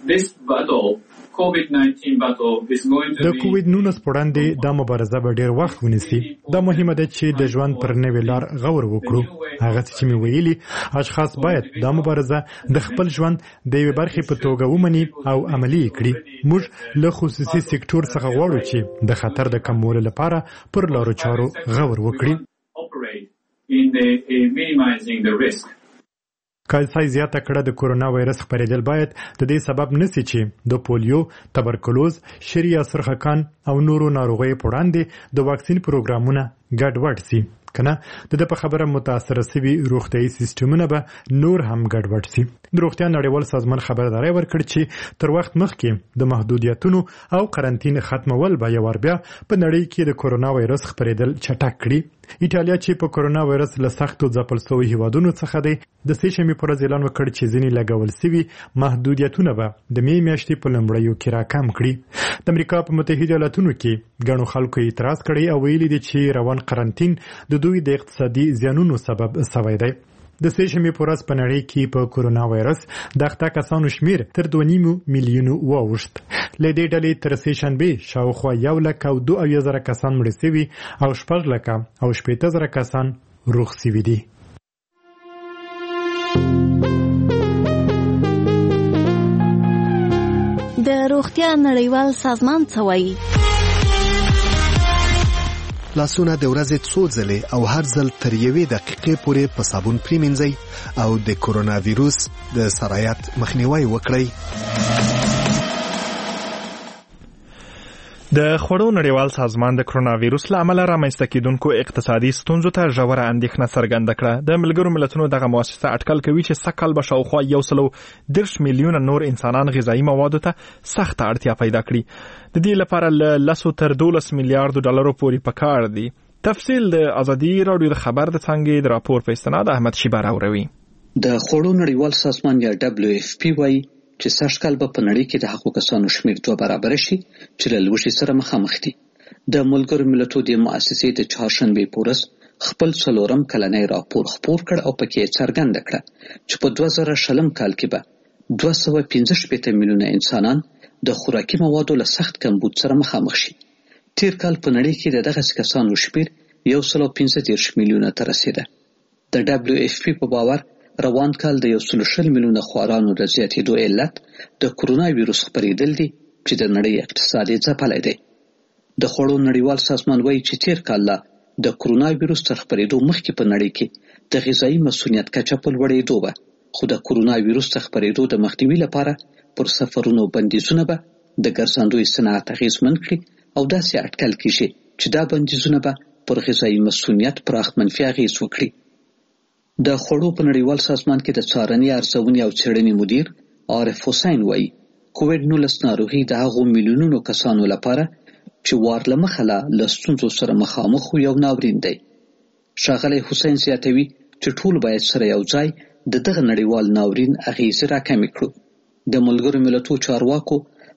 د کووید نولس په وړاندې دا مبارزه به ډیر وخت ونیسي. دا مهمه ده چې د ژوند پر نوې لار غور وکړو. هغه چې مې ویلي اشخاص باید دا مبارزه د خپل ژوند د یوې برخې په توګه ومني او عملي کړي. موږ له خصوصي سکتور څخه غواړو چې د خطر د کمولو لپاره پر لارو چارو غور وکړي. کایسای زیاته کړه د کورونا وایرس خپرېدل باید د دې سبب نسی چې د پولیو، تبرکلوز، شری یا سرخکان او نورو ناروغیو په وړاندې د واکسین پروګرامونه ګډوډ سي. کنه د په خبره متاثر شوی روغتيایي سیستمونه به نور هم ګډوډ سي. د روغتیا نړیوال سازمان خبرداري ورکړ چې تر وخت مخکې د محدودیتونو او قرنټین ختمول به یو بیا په نړۍ کې د کورونا وایرس خپرېدل چټک کړي. ایټالیا چې په کورونا وایرس له سختو ځپل شوی هیوادونو څخه دی د سېشمې پر اعلان وکړ چې ځینې لګول شوی محدودیتونه به د می میاشتې په لومړیو کې راکم کړي. د امریکا په متحده ایالاتونو کې ګڼو خلکو اعتراض کړی او ویلي دي چې روان قرنټین د دوی د اقتصادي زیانونو سبب شوی دی. د سېشمې پورز په نړۍ کې په کورونا وایرس د اخته کسانو شمیر تر دوه نیم میلیونو واوښت. له دې ډلې تر سېشنبه شاوخوا یو لک او دوه اویا زره کسان مړه شوي او شپږ لک او شپېته زره کسان روغ شوي دي.
د روغتیا نړیوال سازمان څه وایي؟
لاسونه د ورځې څو ځلې او هر ځل تر یوې دقیقې پورې په صابون پریمنځئ او د کورونا ویروس د سرایت مخنیوي وکړئ.
د خوړو نړیوال سازمان د کرونا وایروس له امله رامنځته کېدونکو اقتصادي ستونزو ته ژوره اندېښنه څرګنده کړه. د ملګرو ملتونو دغه مؤسسه اټکل کوي چې سږ به شاوخوا یو سلو دېرش میلیونه نور انسانان غذایي موادو ته سخته اړتیا پیدا کړي. د دې لپاره له لسو تر دولس میلیارډو ډالرو پورې پکار دي. تفصیل د ازادي راډیو د خبر د څنګه د راپور په استناد احمد شیبا راوړي.
د خوړو نړیوال سازمان یا دبليو ایف پی وايي چې سږ کال به په نړۍ کې د هغو کسانو شمېر دوه برابره شي چې له لوږې سره مخامخ دي. د ملګرو ملتونو د مؤسسې د چهارشنبې په ورځ خپل څلورم کلنی راپور خپور کړ او پکې څرګنده کړه چې په دوه زره شلم کال کې به دوه سوه پنځه شپېته میلیونه انسانان د خوراکي موادو له سخت کمبود سره مخامخ شي. تیر کال په نړۍ کې د دغسې کسانو شمېر یو سل او پنځه دېرش میلیونه ته رسېده. د دبليو ایف پی په باور روان کال د یو سل شل میلیونه خوارانو د زیاتېدو علت د کورونا وایروس خپرېدل دي چې د نړۍ اقتصادي ځپلی دی. د خوړو نړیوال سازمان وایي چې تیر کال لا د کورونا وایروس تر خپرېدو مخکې په نړۍ کې د غذایي مسؤلیت کچه په لوړېدو به، خو د کورونا وایروس څخه خپرېدو د مخنیوي لپاره پر سفرونو بندیزونه به د ګرځندوی صنعت اغېزمن کړي او داسې اټکل کېږي چې دا بندیزونه به پر غذایي مسؤلیت پراخ منفي اغېز وکړي. د خوړو په نړیوال سازمان کې د څارنې ارزونې او څېړنې مدیر عارف حسین وایي کووید نولس ناروغي د هغو میلیونونو کسانو لپاره چې وار له مخه له ستونزو سره مخامخ یو ناورین دی. ښاغلی حسین زیاتوي چې ټول باید سره یو ځای د دغه نړیوال ناورین اغېزې راکمې کړو. د ملګرو ملتونو چارواکو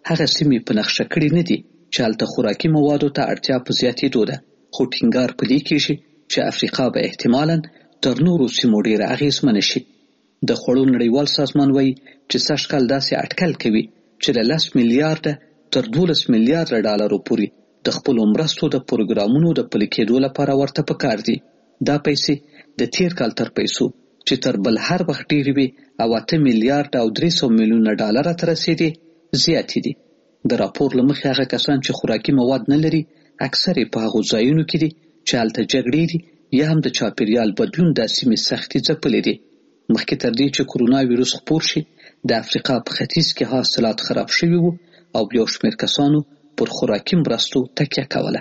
هغه سیمې په نقشه کړې نه دي چې هلته خوراکي موادو ته اړتیا په زیاتېدو ده، خو ټینګار په دې کېږي چې افریقا به احتمالاً تر نورو سیمو ډېره اغېزمنه شي. د خوړو نړیوال سازمان وایي چې سږ کال داسې اټکل کوي چې له لس میلیارډه تر دولس میلیارډه ډالرو پورې د خپلو مرستو د پروګرامونو د پلي کېدو لپاره ورته پکار دي. دا پیسې د تیر کال تر پیسو چې تر بل هر وخت ډېرې وي او اته میلیارډ او درې سوه میلیونه ډالره ته رسېدې زیاتې دي. د راپور له مخې هغه کسان چې خوراکي مواد نه لري اکثر یې په هغو ځایونو کې دي چې هلته جګړې دي یا هم د چاپېریال بدلون دا سیمې سختې ځپلې دي. مخکې تر دې چې کرونا ویروس خپور شي د افریقا په ختیځ کې حاصلات خراب شوي وو او یو شمېر کسانو پر خوراکي مرستو تکیه کوله.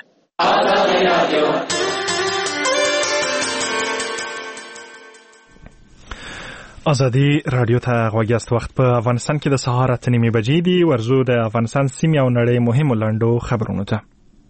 ازادي رادیو ته غوږ یاست. وخت په افغانستان کې د سهار اته نیمې بجې دي. ورځو د افغانستان سیمې او نړۍ مهمو لنډو خبرونو ته.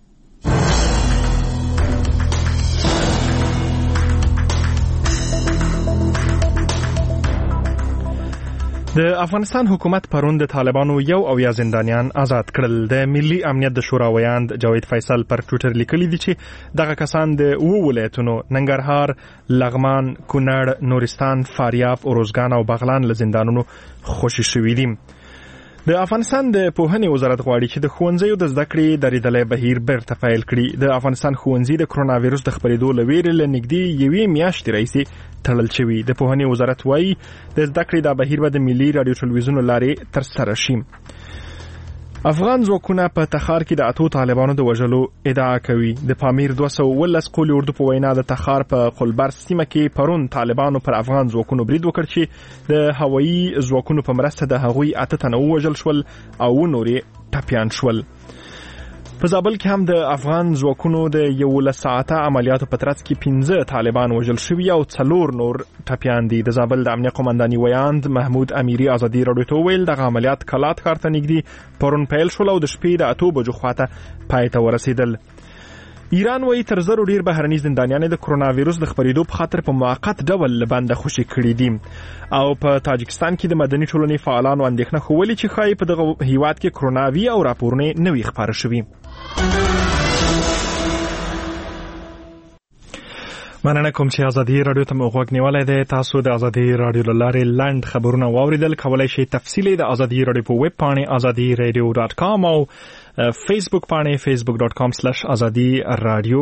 د افغانستان حکومت پرون د طالبانو یو او یا زندانیان آزاد کړل. د ملي امنیت د شورا ویاند جاوید فیصل پر ټویټر لیکلی دی چې دغه کسان د اوو ولایتونو ننګرهار، لغمان، کونړ، نورستان، فاریاب، اروزګان او بغلان له زندانونو خوشي شوي دي. د افغانستان د پوهنې وزارت غواړي چې د ښوونځیو د زده کړې درېدلی بهیر بیرته پیل کړي. د افغانستان ښوونځي د کرونا ویروس د خپرېدو له ویرې له نږدې یوې میاشتې راهیسې تړل شوي. د پوهنې وزارت وایي د زده کړې دا بهیر به د ملي راډیو ټلویزیون له لارې ترسره شي. افغان ځواکونه په تخار کې د اتو طالبانو د وژلو ادعا کوي. د پامیر دوه سوه اوولس قول اردو په وینا د تخار په قلبر سیمه کې پرون طالبانو پر افغان ځواکونو برید وکړ چې د هوایي ځواکونو په مرسته د هغوی اته تنه ووژل شول او نورې ټپیان شول. په زابل کې هم د افغان ځواکونو د یولس ساعته عملیاتو په ترڅ کې پنځه طالبان وژل شوي او څلور نور ټپیان دي. د زابل د امنیه قومنداني ویاند محمود امیري ازادي راډیو ته وویل دغه عملیات کلات ښار ته نږدې پرون پیل شول او د شپې د اتو بجو خواته پای ته ورسېدل. ایران وایي تر زرو ډیر بهرني زندانیان د کرونا ویروس د خپرېدو په خاطر په موقت ډول له بنده خوشي کړي دي. او په تاجکستان کې د مدني ټولنې فعالانو اندېښنه ښوولې چې ښایي په دغه هیواد کې کرونا وي او راپورونه نوي خپاره شوي. مننه کوم چې ازادي رادیو ته مو غوږ نیولی دی. تاسو د ازادي رادیو له لارې لنډ خبرونه واوریدل. کولی شئ تفصیل د ازادي رادیو په ویب پاڼې ازادي رادیو ډاټ کام او فیسبوک پاڼې فیسبوک ډاټ کام سلیش ازادي رادیو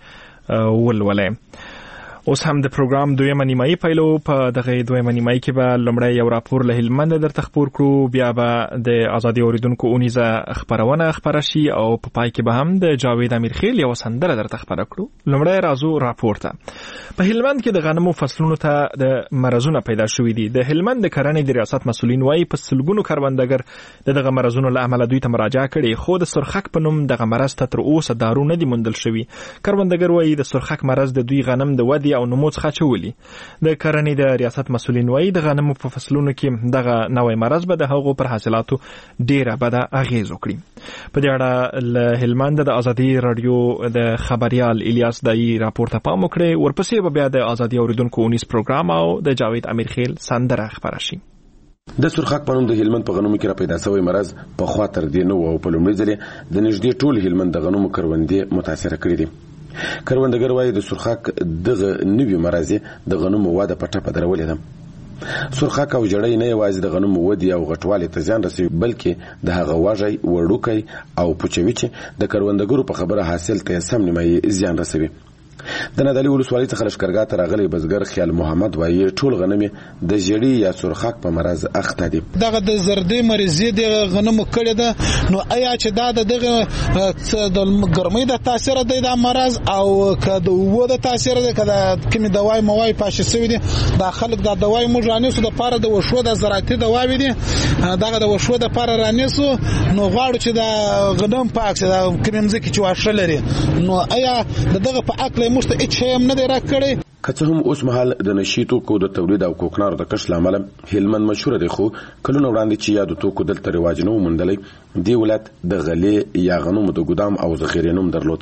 کې ولولئ. اوس هم د پروګرام دویمه نیمایي پیلو. په دغه دویمه نیمایي کې به لومړی یو راپور له هلمند درته خپور کړو، بیا به د ازادي اوریدونکو اونیزه خپرونه خپره شي او په پای کې به هم د جاوید امیرخیل یو سندره درته خپره کړو. لومړی راځو راپور ته. په هلمند کې د غنمو فصلونو ته د مرزونه پیدا شوي دي. د هلمند د کرنې د ریاست مسؤلین وایي په سلګونو کروندګر د دغه مرزونو له امله دوی ته مراجعه کړې، خو د سرخک په نوم دغه مرز ته تر اوسه دارو نه دي موندل شوي. کروندګر وایي د سرخک مرز د دوی غنم د ودې او نمو څخه چولي. د کرنې د ریاست مسؤلین وایي د غنمو په فصلونو کې دغه نوی مرز به د هغو پر حاصلاتو ډیره بده اغیز وکړي. په دې اړه له هلمند د ازادي رادیو د خبريال الیاس دای راپور ته پام وکړي. ورپسې به بیا د ازادي اوریدونکو اونیس پروګرام او د جاوید امیرخیل سندره خبره شي.
د سرخک په نوم د هلمند په غنمو کې را پیدا شوی مرز په خوا تر دې نه و او په لومړي ځل د نږدې ټول هلمند د غنمو کروندې متاثر کړي دي. کروندګر وایي د سرخک دغه نوی مرز د غنمو واده په ټپه درولې ده. سرخک او جړۍ نه یوازې د غنمو ودې او غټوالي ته زیان رسوي، بلکې د هغه واژی، وړوکی او پوچوي چې د کروندګرو په خبره حاصل ته سم نیمایي زیان رسوي. د نادعلي ولسوالۍ څخه لښکرګاه ته راغلی بزګر خیال محمد وایي ټول غنم د ژړۍ یا سرخک په مرز اخته دي.
دغه د زردې مریضي د غنمو کړې ده، نو آیا چې دا د دغه د ګرمۍ د تاثیر دی دا مرز او که د اوبو د تاثیر دی، که د کومې دوای موای پاشې سوي دي، دا خلک دا دوای موږ رانیسو د پاره د وشو د زراعتي دواوې دي، دغه د وشو د پاره رانیسو، نو غواړو چې دا غنم پاک شي، دا کومې مځکې چې واښه لري، نو آیا د دغه په عقل موږ ته هیڅ هم نه دی راکړی.
که څه هم اوس مهال د نشي توکو د تولید او کوکنارو د کښت له امله هلمند مشهوره دی، خو کلونه وړاندې چې یادو توکو دلته رواج نه و موندلی، دې ولایت د غلې یا غنمو د ګدام او ذخیرې نوم درلود.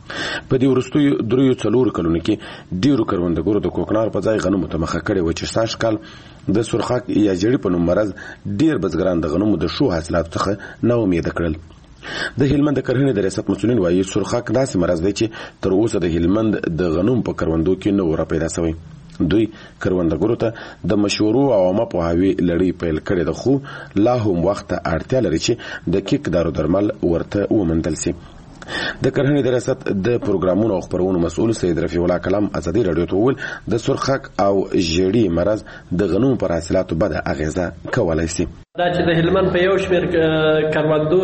په دې وروستیو دریو څلورو کلونو کې ډیرو کروندګرو د کوکنار په ځای غنمو ته مخه کړې وه چې سږ کال د سرخاک یا جړي په نوم مرض ډیر بزګران د غنمو د ښو حاصلاتو څخه ناامیده کړل. د هلمند د کرهڼې د ریاست مسؤلین وایي سرخاک داسې مرض دی چې تر اوسه د هلمند د غنمو په کروندو کې نه و را پیدا شوی. دوی کروندګرو ته د مشورو او عامه پوهاوي لړۍ پیل کړې ده، خو لا هم وخت ته اړتیا لري چې د کیک دارو درمل ورته ومندل سي. د کرهڼې د ریاست د پروګرامونو او خپرونو مسؤل سید رفیع الله کلام ازادي رادیو ته وویل د سرخاک او ژیړي مرض د غنمو پر حاصلاتو بده اغیزه کولی سي.
دا چې د هلمند په یو شمېر کروندو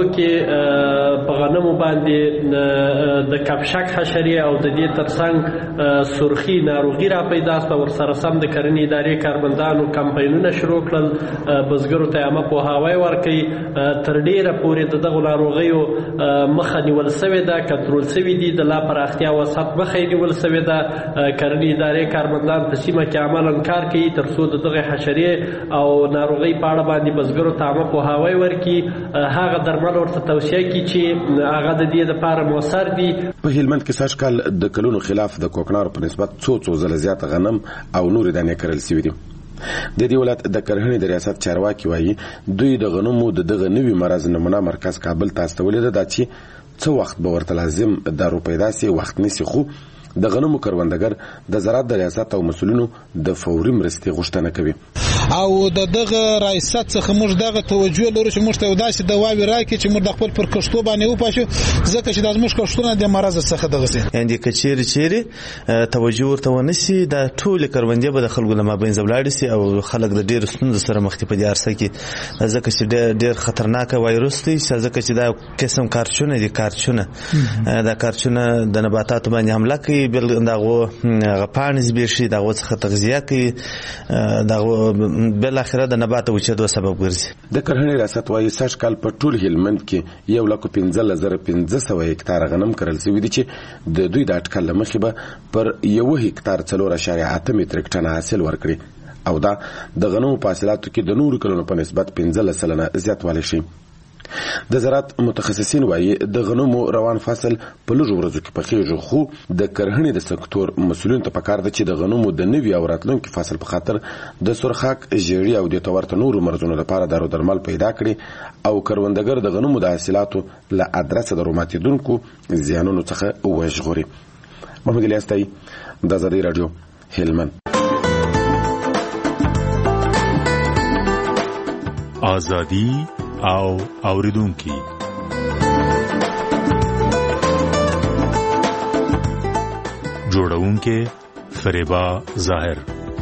کې په غنمو باندې د کپشک حشرې او د دې ترڅنګ سرخي ناروغي را پیدا شوه، ورسره سم د کرنې ادارې کارمندانو کمپاینونه شروع کړل، بزګرو ته عامه پوهاوی ورکوي. تر ډېره پورې د دغو ناروغیو مخه نیول سوې ده، کنټرول سوي دي، د لا پراختیا او سطح مخه یې نیول سوې ده. کرنې ادارې کارمندان په سیمه کې عملاً کار کوي تر څو د دغې حشرې او ناروغۍ په اړه باندې بزګر تامه پوهاوی ورکي، هغه درمل ورته توصیه کړي چې هغه د دې لپاره مؤثر دي.
په هلمند کې سږ کال د کلونو خلاف د کوکنارو په نسبت څو څو ځله زیات غنم او نورې دانې کرل سوي دي. د دې ولایت د کرهڼې د ریاست چارواکي وایي دوی د غنمو د دغه نوي مرض نمونه مرکز کابل ته استولې ده چې څه وخت به ورته لازم دارو پیدا سي وخت نیسي، خو د غنمو کروندګر د زراعت د ریاست او مسؤلینو د فوري مرستې غوښتنه کوي.
او د دغه ریاست څخه موږ دغه توجه لرو چې موږ ته یو داسې دواوې راکړي چې موږ د خپل پر کښتو باندې وپاشو، ځکه چې دا زموږ کښتونه د مرض څخه دغه سي
یعنې که چیرې چیرې توجه ورته ونه سي دا ټولې کروندې به د خلکو له مابین ولاړې سي او خلک د ډېرو ستونزو سره مخ دي په دې عرصه کې، ځکه چې ډېر خطرناکه وایروس دی، ځکه چې دا قسم کارچونه دي کارچونه دا کارچونه د نباتاتو باندې حمله کوي، بل دغه غپاڼې زبېښي، دغه څخه تغذیه کوي، دغه بل اخره د نبات وچېدو سبب ګرځي.
د کرهڼې ریاست وایي سږ کال په ټول هلمند کې یو لک پنځلس زره پنځه سوه هکتاره غنم کرل سوي دي چې د دوی د اټکل له مخې به پر یو هکتار څلور اعشاریه اته متریک ټنه حاصل ورکړي او دا د غنمو په حاصلاتو کې د نورو کلونو په نسبت پنځلس سلنه زیاتوالی شي. د زراعت متخصصین وایي د غنمو روان فصل په لږو ورځو کې پخېږي، خو د کرهڼې د سکتور مسؤلینو ته پکار ده چې د غنمو د نوي او راتلونکي فصل په خاطر د سرخاک ژیړي او دې ته ورته نورو مرضونو لپاره دارو درمل پیدا کړي او کروندګر د غنمو د حاصلاتو له ادرسه د روماتیدونکو زیانونو څخه وژغوري. محمد الیاس تایي د ازادي راډیو هلمند.
ازادي او اوریدونکي جوړونکي فریبا ظاهر.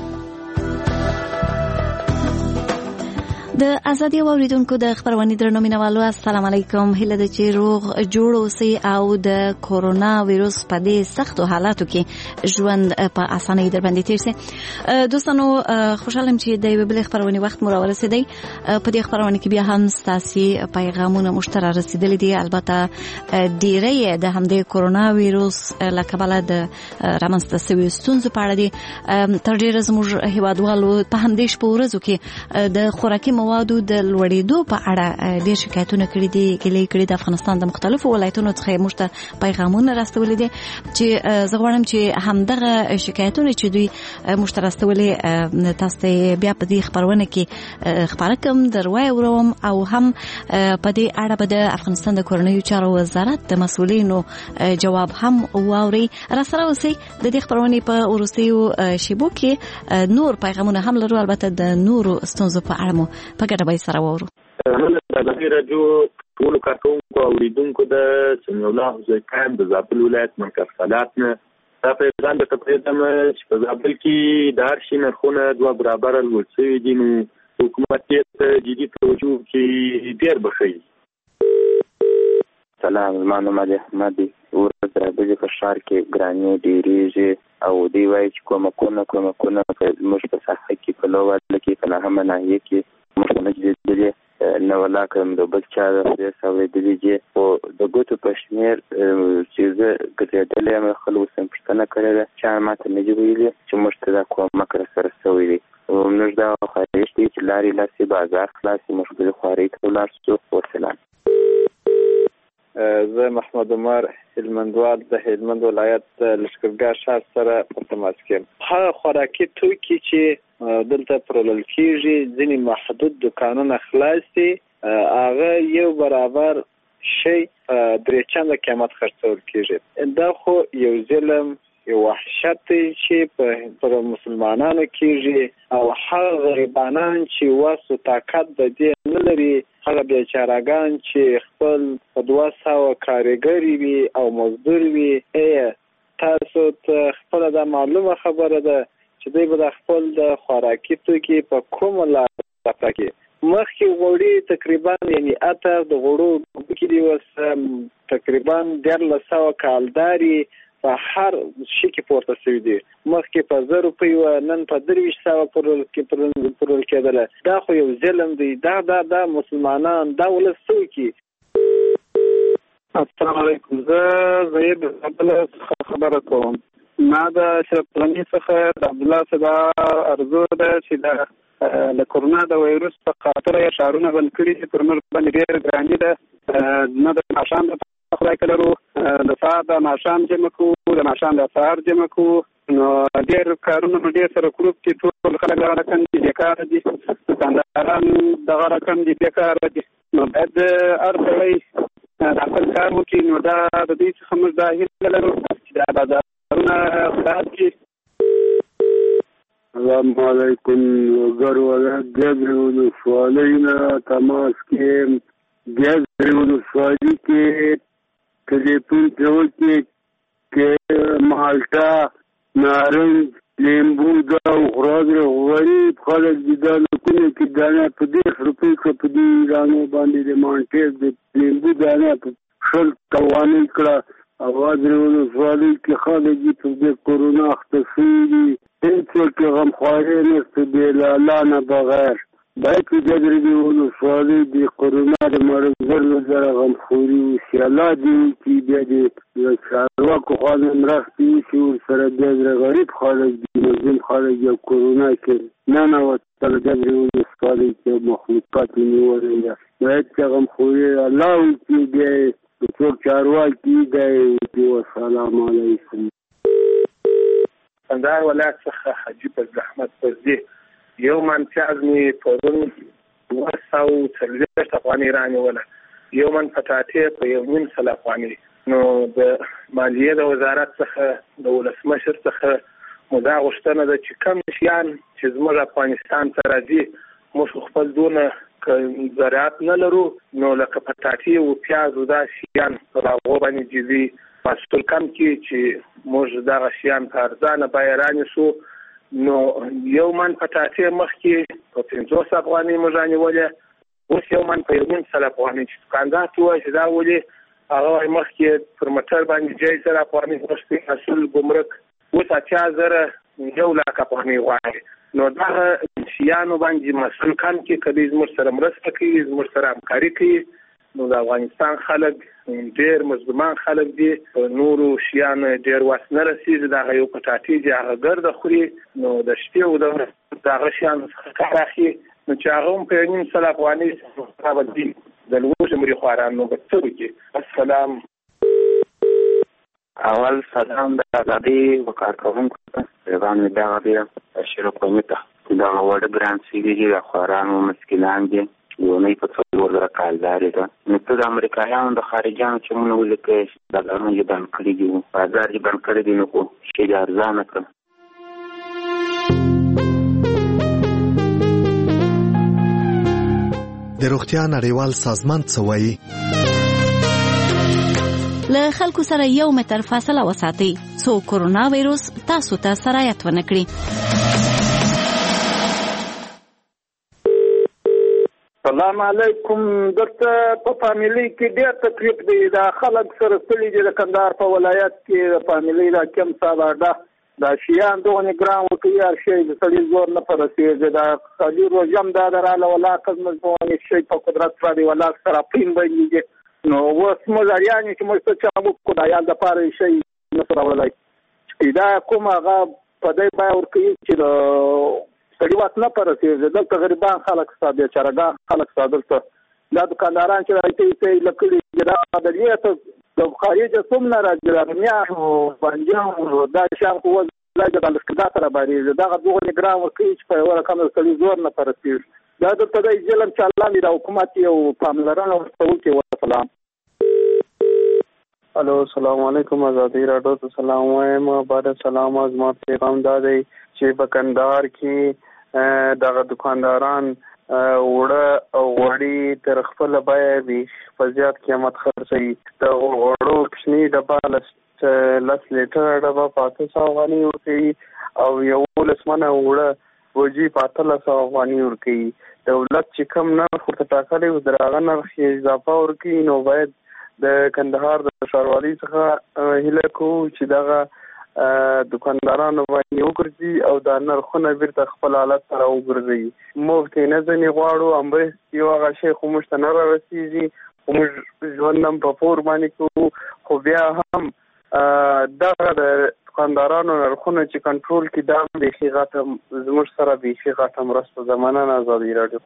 د ازادي اوریدونکو د خبرونې درنو مینوالو السلام علیکم. هیله ده چې روغ جوړ اوسئ او د کورونا ویروس په دې سختو حالاتو کې ژوند په اسانۍ در باندې تیر شي. دوستانو خوشحالم چې د یوې بلې خبرونې وخت مو راورسېدی. په دې خبرونه کې بیا هم ستاسې پیغامونه موږ ته رارسېدلي دي، البته ډېری د همدې کورونا ویروس له کبله د رامنځته شویو ستونزو په اړه دي. تر ډېره زموږ هیوادوالو په همدې شپو ورځو کې د خوراکي موادو د لوړېدو په اړه ډېر شکایتونه کړي دي، ګیلې کړي د افغانستان د مختلفو ولایتونو څخه موږ ته پیغامونه راستولي دي چې زه غواړم چې همدغه شکایتونه چې دوی موږ ته راستولي تاسو ته بیا په دې خبرونه کې خبره کوم، در واوروم او هم په دې اړه به د افغانستان د کورنیو چارو وزارت د مسؤلینو جواب هم واوري. را سره اوسئ. د دې خبرونې په وروستیو شیبو کې نور پیغامونه هم لرو، البته د نورو ستونزو په اړه مو په ګډه به سره وورو.
د ازادي راډیو ټولو کارکوونکو او اوریدونکو د سمیع الله حسین د زابل ولایت مرکز فعالیت نه دا پیغام درته پرېږدم چې په زابل کې د هر شي نرخونه دوه برابره لوړ شوي دي، نو حکومت یې ته جدي توجه وکړي ډېر به ښه وي.
سلام، زما نوم علي احمد دی. ورځ رابلې په ښار کې ګرانې ډېرېږي او دوی وایي چې کومکونه کومکونه زموږ په ساحه کې په لوواله کې په نهمه ناحیه کې موږ ته نه دي لیدلي، نه ولاکه د بل چا د خدای څخه اورېدلي دي، خو د ګوتو په شمېر چې زه ګرځېدلی یم خلکو څخه پوښتنه کړې ده، چا ما ته نه دي ویلي چې موږ ته دا کومک راسره شوی دی. موږ دا خواهش دی چې لارې لاسې بازار خلاص شي، موږ بلې خوارۍ ته ولاړ شو. وسلام.
زه محمد عمر هلمندوال د هلمند ولایت لښکرګاه ښار سره په تماس کې یم. هغه خوراکي توکي چې دلته پلورل کېږي ځینې محدود دوکانونه خلاص دي، هغه یو برابر شی درې چنده قیمت خرڅول کېږي. دا خو یو ظلم، یو وحشت دی چې پر مسلمانانو کېږي او هغه غریبانان چې وس او طاقت د دې نه لري، هغه بیچارهګان چې خپل په دوه سوه کارګري وي او مزدور وي، تاسو ته خپله دا معلومه خبره ده چې دوی به د خپل د خوراکي توکي په کومه لاره کې مخکې غوړي تقریبا یعنی اتر د غوړو کې دی اوس تقریبا دیارلس سوه کالداري په هر شي کې پورته شوي دي. مخکې په زر روپۍ وه، نن په درویشت سوه پلورل کېدله. دا خو یو ظلم دی. دا دا دا مسلمانان دا ولس څه وکړي؟
السلام علیکم. زه زید عبدالله څخه خبره کوم. ما د اشرف غني څخه د عبدالله صاحب ارزو ده چې د د کورونا د وایروس په خاطر یې ښارونه بند کړي چې پر موږ باندې ډېر ګراني ده. نه د ماښام د خدای که لرو، د سهار د ماښام جمع کوو، د ماښام د سهار جمع کوو، نو ډېر کارونه مو ډېر سره کړو چې ټول خلک دغه رقم دي بېکاره دي، دوکانداران دغه رقم دي بېکاره دي. نو باید هر سړی د خپل کار وکړي. نو دا د دوی څخه موږ دا هیله لرو چې دا بازارونه خلاص کړي.
السلام علیکم. وګر ولایت ګیزرې ولسوالۍ نه تماس کې ګیزرې ولسوالۍ کې ټلیفون پرې وکړي چې مالټه، نارنج، لیمبو دا خوراک غریب خلک دي. دا لکونه کې دانه په دېرش روپۍ که په دې دانو باندې د مالټې د لیمبو دانه په شل توانۍ کړه. ګیزرې ولسوالۍ کې خلک دي په دې کورونا اخته شوي دي. هېڅوک یې غمخواري نشته بې له الله نه بغیر. باید چې ګیزرې ولسوالۍ د کورونا د مرض زر له زره غمخوري وشي. الله دې وکړي بیا دې له چارواکو خوا نه مرستې وشي ورسره. ګیزرې غریب خلک دي، مظلوم خلک دي. کورونا کې ننوتل ګیزرې ولسوالۍ کې مخلوقات یې نیولي ده. باید چې غمخوري الله وکړي بیا یې څوک چارواکي دی وکړي. والسلام علیکم.
کندهار ولایت څخه حاجي فضل احمد فضلي. یو من پیاز مې پرون دوه سوه څلوېښت افغانۍ رانیوله، یو من پټاټې په یو نیم سل افغانۍ. نو د مالیې د وزارت څخه د ولسمشر څخه مو دا غوښتنه ده چې کم شیان چې زموږ افغانستان ته راځي، موږ خپل دونه که زراعت نه لرو، نو لکه پټاټې او پیاز او دا شیان پر هغو باندې جزي محصول کم کړي چې موږ دغه شیان په ارزانه بیه رانیسو. نو یو من پټاټې مخکې په پنځوس افغانۍ موږ رانیولې، اوس یو من په یو نیم سل افغانۍ. چې دوکاندار ته ووایي چې دا ولې، هغه وایي مخکې پر موټر باندې جای زر افغانۍ غوښتي مسؤل ګمرک، اوس اتیا زره یو لاک افغانۍ غواړي. نو دغه شیانو باندې مسؤل کم کړي، که دوی زموږ سره مرسته کوي، زموږ سره همکاري کوي. نو د افغانستان خلک ډېر مظلومان خلک دي، په نورو شیانو ډېر وس نه رسېږي. دغه یو پټاټې دي، هغه ګرده خوري. نو د شپې او د ورځې د هغه شیانو څخه کار اخلي، نو چې هغه هم په یو نیم سل افغانۍ څخه به دي د لوږې مري خواران. نو به څه وکړي؟ السلام.
اول سلام د ازادۍ وکار کوونکو ته. پیغام مې دغه دی اشرف غني ته چې دغه وړه ګران شوي دي، د خواران او مسکینان دي. یونۍ په څلور زره کالدارې ده. نو ته د امریکایانو د خارجیانو چې مونږ ولیکئ بازارونه یې بند کړي دي، بازار یې بند کړی دی، نو خو شی یې ارزانه کړه.
د روغتیا نړیوال سازمان څه وایي؟
له خلکو سره یو متر فاصله وساتئ څو کورونا وایروس تاسو ته سرایت ونه کړي.
سلام علیکم. دلته په فامیلي کې ډېر تکلیف دی. دا خلک سره ستړي دي. د کندهار په ولایت کې د فامیلي دا کم صاحب اډه دا شیان دغه ګران وکړي، هر شی د سړي زور نه په رسېږي. دا خالي روژم دا دراله ولاقز مزمونې شی په قدرت باندې ولاق سره پین بندېږي. نو اوس موږ اړیان یو چې موږ څه چا وکړو د عیال دپاره یې شی نه سو راوړلی. دا کوم هغه په دی بیه ورکوي چې د سړي واک نه په رسېږي. دلته غریبان خلک ستا، بېچارهګان خلک ستا، دلته دا دکانداران چې راځي چې لکړي دا د دې ته خارجه څوم نه راځي رمیا او بنجام دا شان قوت لږه د لسکدا سره باندې دا غوږه ګرام ورکړي چې په وره کوم څه زور نه پرسیږي دا د تدای ځلم چې الله دې د حکومت یو پاملرنه ورته وکړي. والسلام.
الو السلام علیکم آزادی راډیو ته سلام وایم. بعد سلام از ما پیغام دادی چې په کندهار کې دغه دکانداران وړه او غوړي تر خپل بیه دي په زیات قیمت خرڅوي. د غوړو کوچني ډبه لس لس لیټره ډبه په اته سوه افغانۍ ورکوي او یولس منه وړه بوجي په اتلس سوه افغانۍ ورکوي. دولت چې کم نرخ ورته ټاکلی و د هغه نرخ یې اضافه ورکوي نو باید د کندهار د ښاروالۍ څخه هیله کوو چې دغه دکاندارانو باندې وګرځي او دا نرخونه بیرته خپل حالت سره وګرځوي. مفت یې نه ځنې غواړو، همرستې یو هغه شی خو موږ ته نه رارسېږي، خو موږ ژوند هم په پور باندې کوو. خو بیا هم دغه د دکاندارانو نرخونه چې کنټرول کړي دا هم بیخي غټه زموږ سره بیخي غټه مرسته ده. مننه. ازادي راډیو.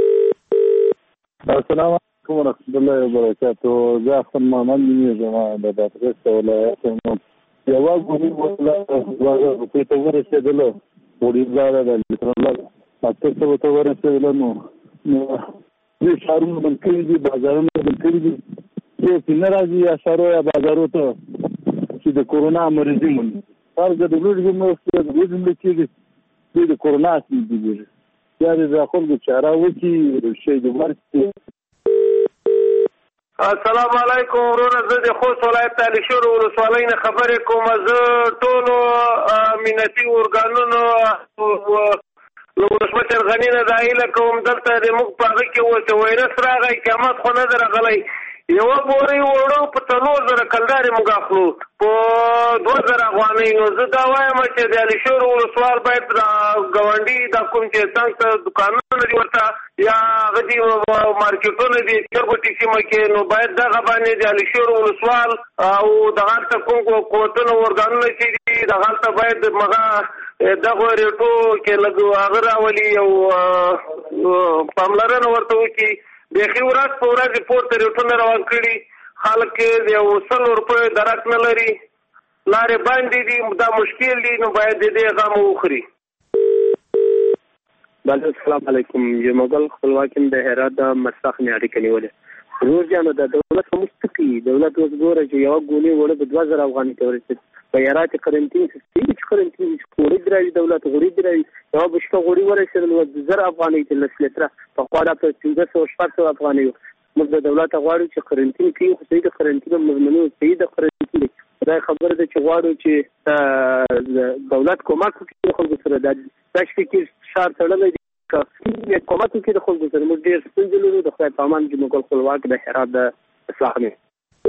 السلام علیکم ورحمۃ اللہ وبرکاتہ. زه خپل محمد نومیږم د بادغیس ولایت یم. یوه ګونې وسله دوه زره روپۍ ته ورسېدله، وړي لاره ده لیترله اته سوه ته ورسېدله. نو دې ښارونه بند کړي دي، بازارونه بند کړي دي. څوک نه راځي یا ښارو یا بازارو ته چې د کورونا مریضي مومي. فرض د لوړ جمله د لوړ جمله کېږي دوی د کورونا سیږي. یا د خلکو چاره وکړي شی د ورکړي.
السلام علیکم ورونه، زه د خوست ولایت علي شور ولسوالۍ نه خبرې کوم. زه ټولو امنیتي ارګانونو له ولسمشر غني نه دا هیله کوم دلته د موږ په هغه کې و چې وایرس راغی، قیامت خو نه دی راغلی. یوه بورۍ وړو په څلور زره کلدارې موږ اخلو په دوه زره افغانۍ. نو زه دا وایم چې د علي شور ولسوال باید ګاونډي دا کوم چې څنګ ته دوکانونه دي ورته یا هغه دي مارکیټونه دي چرګوټي سیمه کې، نو باید دغه باندې د علي شور ولسوال او دغه هلته کوم قوتونه ارګانونه چې دي دغه هلته باید مغه دغه ریټو کې لږ هغه راولي او پاملرنه ورته وکړي. بیخي ورځ په ورځ پورته ریټونه روان کړي، خلک د یو سلو روپیو درک نه لري، لارې بندې دي، دا مشکل دي. نو باید د دې غم وخوري.
بله السلام علیکم. یو مغل خپلواکیم د هرات د مساخ نه اړیکه نیولې. روز جانو د دولت په مستقي دولت اوس ګوره چې یو ګولې وړه په دوه زره افغانۍ ته ورسېد. په هرات قرنټین سیستم چې قرنټین غوړي درایي دولت غوړي درایي یو بشته غوړي ورسېدل و زر افغانۍ ته لس لیټره په خواړه په پنځه سوه شپږ سوه افغانۍ. موږ د دولت غواړو چې قرنټین کوي، خو صحیح د قرنټین مضمونو صحیح د قرنټین دا خبره ده چې غواړو چې دولت کومک وکړي خلکو سره. دا شپې شهر تړلی دی کومک وکړي د خلکو سره. موږ ډېر ستونزې لرو. د خدای په امان چې موږ خپلواک د هرات د اصلاح نه.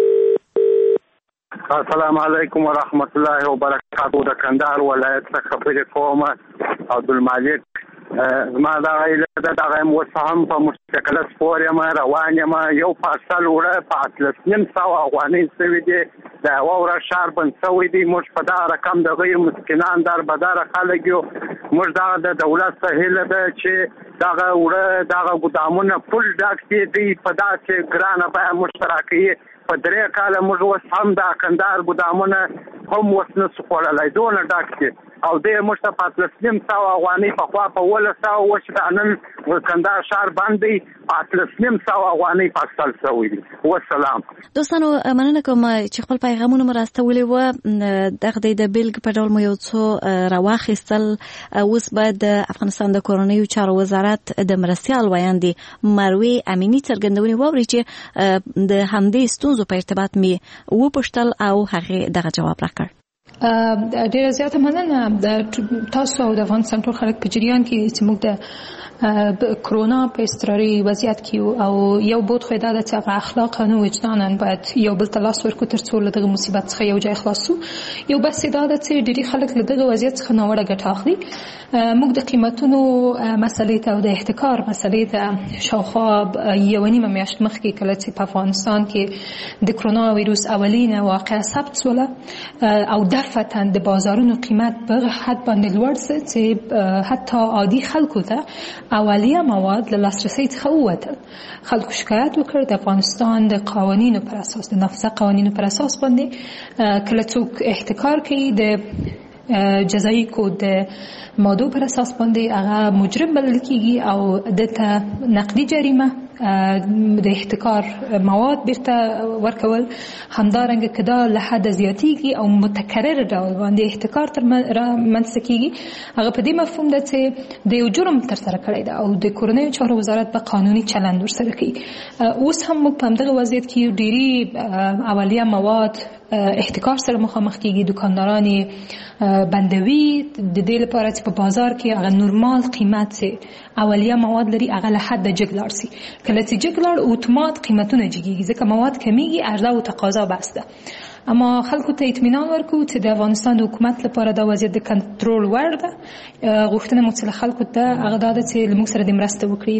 السلام علیکم ورحمت الله وبرکاتہ. د کندهار ولایت څخه خبرې کوم. عبدالمالک زما دغه ایله ده، دغه یم اوس هم په مستقله سپور یم، روان یم. یو پارسل وړه په اتلس نیم سوه افغانۍ شوي دي. د یوه ورځ ښار بند شوی دی. موږ په دغه رقم د غیر مسکینان دربداره خلک یو. موږ دغه د دولت څخه هیله ده چې دغه وړه دغه ګودامونه فل ډک دي. دوی په داسې ګرانه بیه موږ ته راکوي. په درې کاله موږ اوس هم د کندهار ګودامونه هم اوس نسو خوړلی، دونه ډک دي. او دی موږ ته په اتلس نیم سوه افغانۍ پخوا په اوولس سوه اوس چې د نن کندهار ښار بند دی اتلس نیم سوه افغانۍ په اخیستل شوی دي. وسلام.
دوستانو مننه کوم چې خپل پیغامونه مو راستولي وه. دغه دی د بیلګې په ډول مو یو څو راواخیستل. اوس باید د افغانستان د کورنیو چارو وزارت د مرستیال ویاندې مروې امیني څرګندونې واوري چې د همدې ستونزو په ارتباط مې وپوښتل او هغې دغه جواب راکړ.
ډیره زیاته مننه تاسو او د افغانستان ټول خلک په جریان کې چې موږ د کرونا په اضطراري وضعیت کې او یو بود خو دا د چې اخلاقا او وجدانا باید یو بل ته لاس ورکړو تر څو له دغه مصیبت څخه یو ځای خلاص شو. یو بس دا د چې ډېری خلک له دغه وضعیت څخه ناوړه ګټه اخلي. موږ د قیمتونو مسلې ته او د احتکار مسلې ته شاوخوا یو نیمه میاشت مخکې کله چې په افغانستان کې د کرونا ویروس اولینه واقعه ثبت شوله او دا دفعتا د بازارونو قیمت په حد باندې لوړ سه چې حتی عادي خلکو ته اولیه مواد له لاسرسي څخه ووتل. خلکو شکایت وکړ د افغانستان د قوانینو پر اساس د نفذ قوانینو پر اساس باندې کله څوک احتکار کوي د جزایی کود د مادو پر اساس باندې هغه مجرم بلل کیږي او دته نقدي جریمه د احتکار مواد بیرته ورکول همدارنګه کدا له حد زیاتیږي او متکرر ډول باندې احتکار تر منځ کیږي هغه په دې مفهوم ده چې د یو جرم تر سره کړی ده او د کورنیو چارو وزارت په قانوني چلند ورسره کوي. اوس هم موږ په همدغه وضعیت کې ډېری اولیه مواد احتکار سره مخامخ کیږي. دکانداران بندوي د دې لپاره چې په بازار کې هغه نورمال قیمت سي اولیه مواد لري هغه له حد جګ لاړ سي. کله چې جګ لاړ اوتومات قیمتونه جګیږي ځکه مواد کمیږي، عرضه او تقاضا بس ده. اما خلکو ته اطمینان ورکو چې د افغانستان د حکومت لپاره دا وضعیت د کنټرول وړ ده. غوښتنه مو څه خلکو ته هغه دا ده چې موږ سره د مرسته وکړي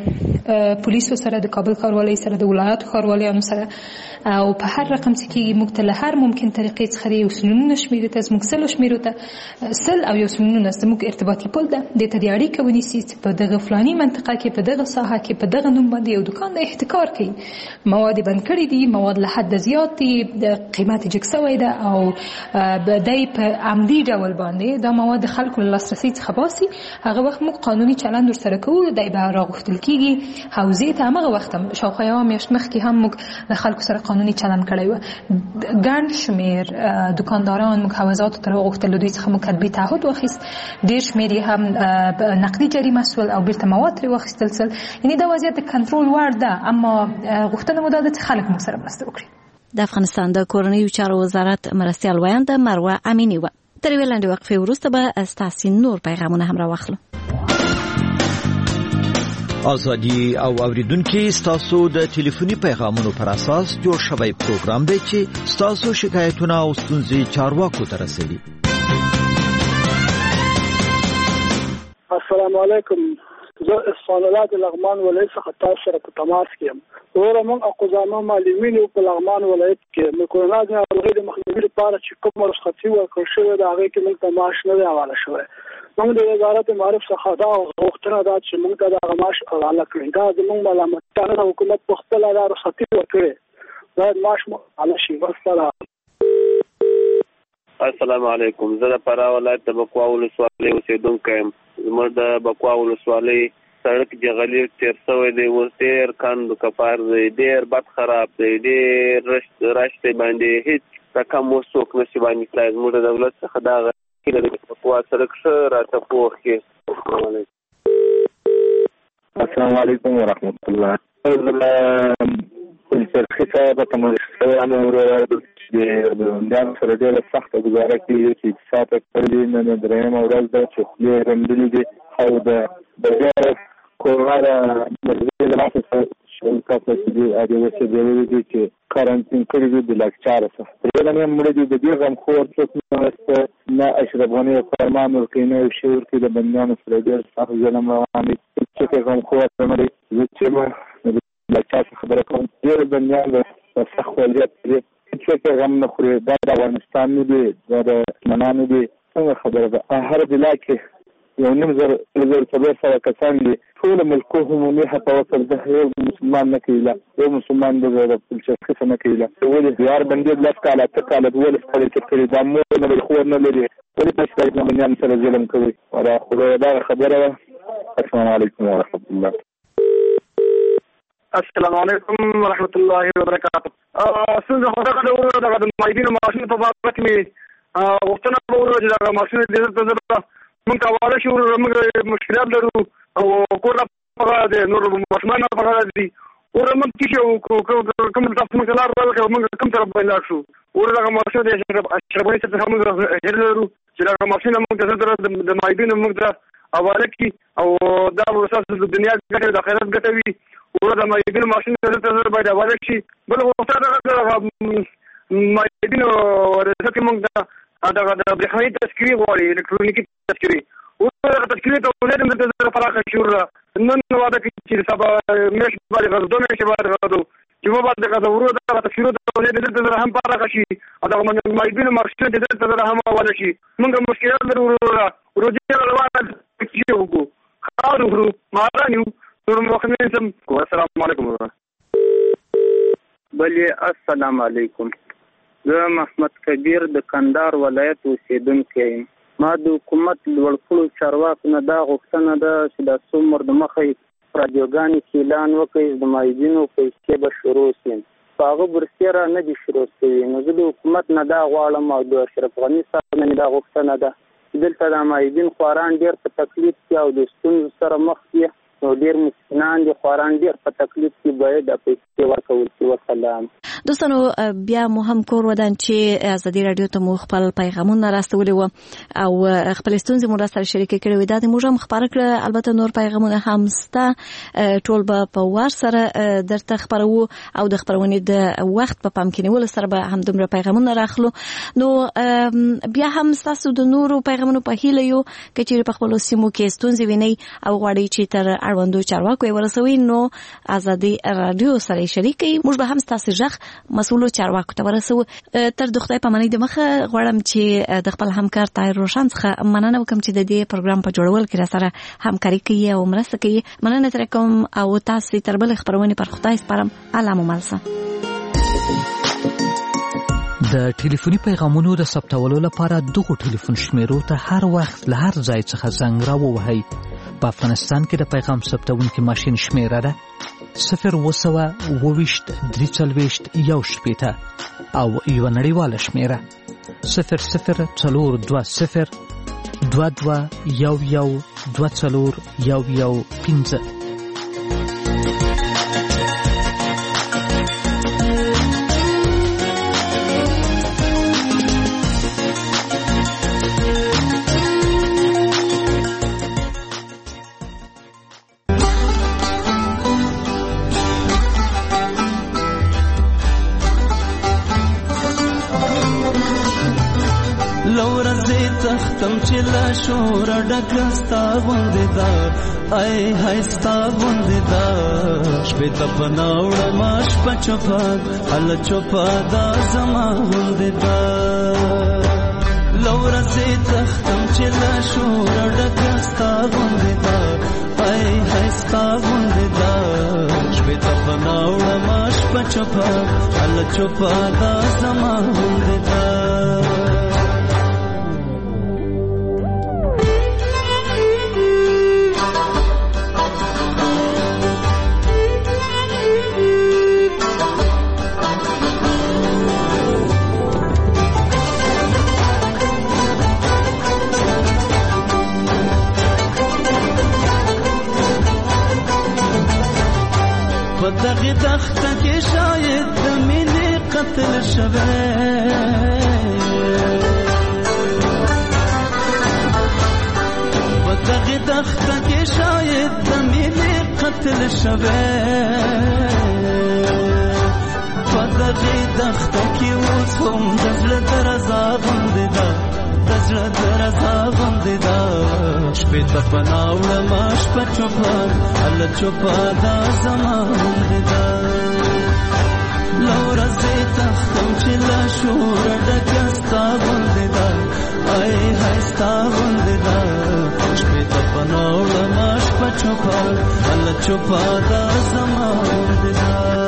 د پولیسو سره، د کابل ښاروالۍ سره، د ولایاتو ښاروالانو سره او په هر رقم چې کېږي موږ ته له هر ممکن طریقې څخه یو سلونونه شمیرو ته زموږ سلو شمیرو ته سل او یو سلونونه زموږ ارتباطي پل ده. دې ته د اړیکه ونیسي چې په دغه فلاني منطقه کې په دغه ساحه کې په دغه نوم باندې یو دکان د احتکار کوي، مواد بند کړي دي، مواد له حد زیات دي، د قیمت جګ شوی ده او دای په عمدي ډول باندې دا مواد خلکو له لاسرسي څخه باسي. هغه وخت موږ قانوني چلند ورسره کوو، دای به راغوښتل کېږي حوزې ته. همغه وخت هم شاوخوا یوه میاشت مخکې هم موږ له خلکو سره قانوني چلند کړی و. ګڼ شمېر دکانداران موږ حوزاتو ته راغوښتل، له دوی څخه موږ کتبي تعهد واخیست، ډېر شمېر یې هم نقدي جریمه سول او بیرته مواد ترې واخیستل سول. یعنې دا وضعیت د کنټرول وړ ده، اما غوښتنه مو دا ده چې خلک موږ سره مرسته وکړي.
د افغانستان د کورنیو چارو وزارت مرستیال ویاند مروه امینی و. تر یوې لنډې وقفې وروسته به ستاسې نور پیغامونه هم راواخلو.
ازادي او اوریدونکو ستاسو د ټلیفوني پیغامونو پر اساس جوړ شوی پروګرام دی چې ستاسو شکایتونه او ستونزې چارواکو ته رسوي.
السلام علیکم. زه اصفهان الله د لغمان ولایت څخه تاسو سره په تماس کې یم. ورته موږ اقوزامه معلمین په لغمان ولایت کې د کورونا د ناروغۍ د مخنیوي لپاره چې کوم رخصتي ورکړل شوې ده هغه کې موږ ته معاش نه دی حواله شوی. موږ د وزارت معارف څخه دا غوښتنه ده چې موږ ته د معاش حواله کړي. دا زموږ ملامتانه د حکومت په خپل دا رخصتي ورکړي دا معاش حواله شي. والسلام.
السلام علیکم. زه د فراه ولایت د بکوا ولسوالۍ اوسېدونکی یم. زموږ د بکوا ولسوالۍ سړک جغلي تیر شوی دی، اوس ډېر کند کفار دی، ډېر بد خراب دی، ډېر رش دی باندې هېڅ رقم اوس څوک نشي باندې تللی. زموږ د دولت څخه دا هیله ده چې بکوا سړک ښه راته پوخ کړي. السلام علیکم.
السلام علیکم ورحمت الله. پلچرخي صاحب ته مو د بندیانو سره ډېره سخته ګزاره کېږي چې اقتصاد کړي. نن درېیمه ورځ ده چې خولې رنډلې دي او د بغیر کورونا د مرضۍ له لاسه څخه کسه چې دي هغې وسې جوړې دي چې کارانتین کړي دي د لاکچاره څخه. درېیم هم مړه دي. د دې غمخور څوک نه مرسته نه اشرف غني فرمان ورکوي نه یو شی ورکوي. د بندیانو سره ډېر سخت ظلم روان دی. هېڅوک یې غمخور نه دی. زه چې م د لاکچا څخه خبره کوم، ډېر بندیان د سخت وضعیت دي. هېڅوک یې غم نه خوري. دا د افغانستان نه دي، دا د دښمنانو دي. څنګه خبره ده؟ هر ضلع کې یو نیم زر زر څلور سوه کسان دي. ټول ملکو عمومي هڅه وکړه د یو مسلمان نه کوي، یو مسلمان د پلچرخي څخه نه کوي. ولې یار بندي لس کاله اته کاله دولس کاله تېر کړي. دا مور نه لري، خور نه لري. ولې تاسو د بندیانو سره ظلم کوئ؟ دا خدای دا خبره ده. السلام علیکم ورحمت الله.
السلام علیکم ورحمت الله وبرکاته. څنګه خدای دې ورو دغه د مایدینو ماشین په باره کې مې غوښتنه وکړه چې دغه ماشین دې ته موږ حواله شو. موږ مشکلات لرو او کور په د نور ماشومان په اړه دي. ور موږ چې کوم تاسو موږ لار راغلو موږ کوم طرف باندې شو. ور دغه ماشین دې اشربونی څخه موږ هرلو چې دغه ماشین موږ ته د مایدینو موږ ته حواله کی او دا ورسره د دنیا ګټه د آخرت ګټه وي. ور د مایدینو ماشین ته باید حواله شي. بل وخت دا مایدینو ورته موږ دا دغه د برېښنایي تذکرې غواړي، الکترونیکي تذکرې. اوس دغه تذکرې ته ولې دلته پراخه شوره نن واده کوي چې سبا میاشت باندې غږ دوه میاشتې بعد غږ چې مو بعد دغه ورو دغه تفسیرو ته ولې دلته سره هم پاره شي او دغه مایبینو مارشل دلته سره هم حواله شي موږ مشکلات لرو روزي روانه چې وګو خاور ورو مارانیو نور مخمن سم السلام علیکم
بلی السلام علیکم. زه محمد کبیر د کندهار ولایت اوسیدونکی یم. ما د حکومت لوړ کړو چارواکو نه دا غوښتنه ده چې د څو مور د مخې رادیوګانې کې اعلان وکړي د مایبینو پیسې به شروع شي. په هغه برسېره نه دي شروع شوي. نو زه د حکومت نه دا غواړم او د اشرف غني صاحب نه دا غوښتنه ده چې دلته د مایبین خواران ډېر په تکلیف کې او د ستونزو سره مخ دي نو ډېر مسکینان دي خواران ډېر په تکلیف کې باید د پیسې ورکول شي. وسلام.
دوستانو بیا مو هم کور ودان چې ازادي رادیو ته مو خپل پیغامونه راستولي وو او خپل ستونزې مو سره شریک کړي وي. دا د موږ هم خبره کړه. البته نور پیغامونه هم سته ټول به په وار سره درته خبرو او د خبرونې د وخت په پام کې نیول سره به هم دومره پیغامونه راخلو. نو بیا هم تاسو د نورو پیغامونو په هیله یو چې په خپل سیمو کې ستونزې ویني او غواړي چې تر اړوندو چارواکو ورسوي نو ازادي رادیو سره شریک کړي. موږ به هم تاسو ژغ مسؤلو چارواکو ته ورسو. تر د خدای په منۍ د مخه غواړم چې د خپل همکار طاهر روشن څخه مننه وکم چې د دې پروګرام په جوړول کې را سره همکاري کوي او مرسته کوي. مننه تر کوم او تاسو تر بل خبرونه پر خدای سپارم. الله مو ملسه.
د ټلیفوني پیغامونو د ثبتولو لپاره دغه ټلیفون شمیرو ته هر وخت له هر ځای څخه زنګ راووهئ. په افغانستان کې د پیغام ثبتونکي ماشین شمیره ده صفر وسوه اوویشت درې څلوېښت یو شپېته او یوه نړیواله شمیره صفر صفر څلور دوه صفر دوه دوه یو یو دوه څلور یو یو پنځه.
تختم چې لا شور ډکه ستا غوندې ده ای های ستا غوندې ده شپې ته پناه وړمه شپه چوپه هله چوپه دا زما غوندې ده له ورځې تختم چې لا شور ډکه ستا غوندې ده ای های ستا غوندې ده شپې ته پناه وړمه شپه چوپه هله چوپه دا زما غوندې ده. دغه تخته کې شاید د مینې قتل شوی په دغه تخته کې شاید د مینې قتل شوی په دغه تخته کې اوس هم د زړه درزا غوندې ده د زړه درزا غوندې ده شپې ته پناه وړمه شپه چوپه هله چوپه دا زما غوندې ده له ورځې تختم چې له شوره ډکه ستا غوندې ده ای های ستا غوندې ده شپې ته پناه وړمه شپه چوپه هله چوپه دا زما غوندې ده.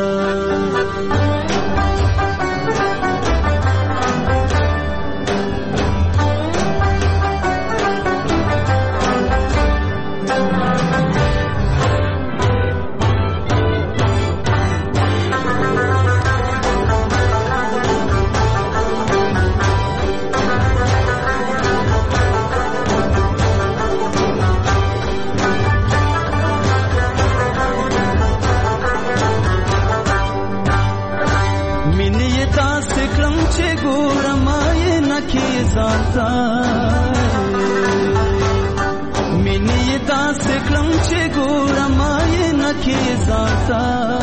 مینې داسې کړم چې ګورم یې نه کې ځانته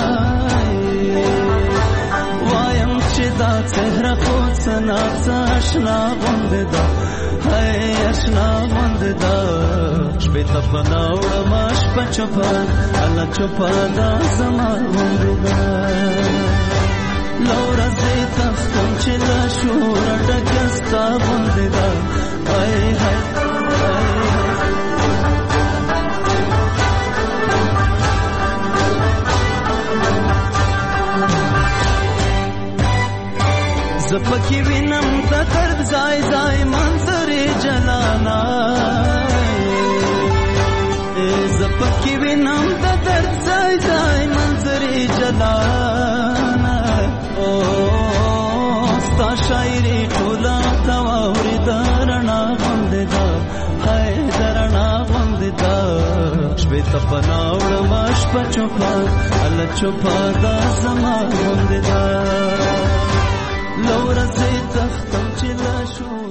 وایم چې دا څهره خو څه ناڅه اشنا غوندې ده هی اشنا غوندې ده شپې ته پناه وړم شپه چوپه الله چوپه دا زما غوندې ده له ورځې تښتم چې له شوره ډکه ستا غوندې ده هی هی زه پکې وینم د درد ځای ځای منظرې جلانا زه پکې وینم د درد ځای ځای منظرې جلانا او ستا شاعري ټوله ته واورې د رڼا غوندې ده هی د رڼا غوندې ده شپې ته پناه وړم شپه چوپه الله چوپه دا زما غوندې ده لورځې تختم چې لا شو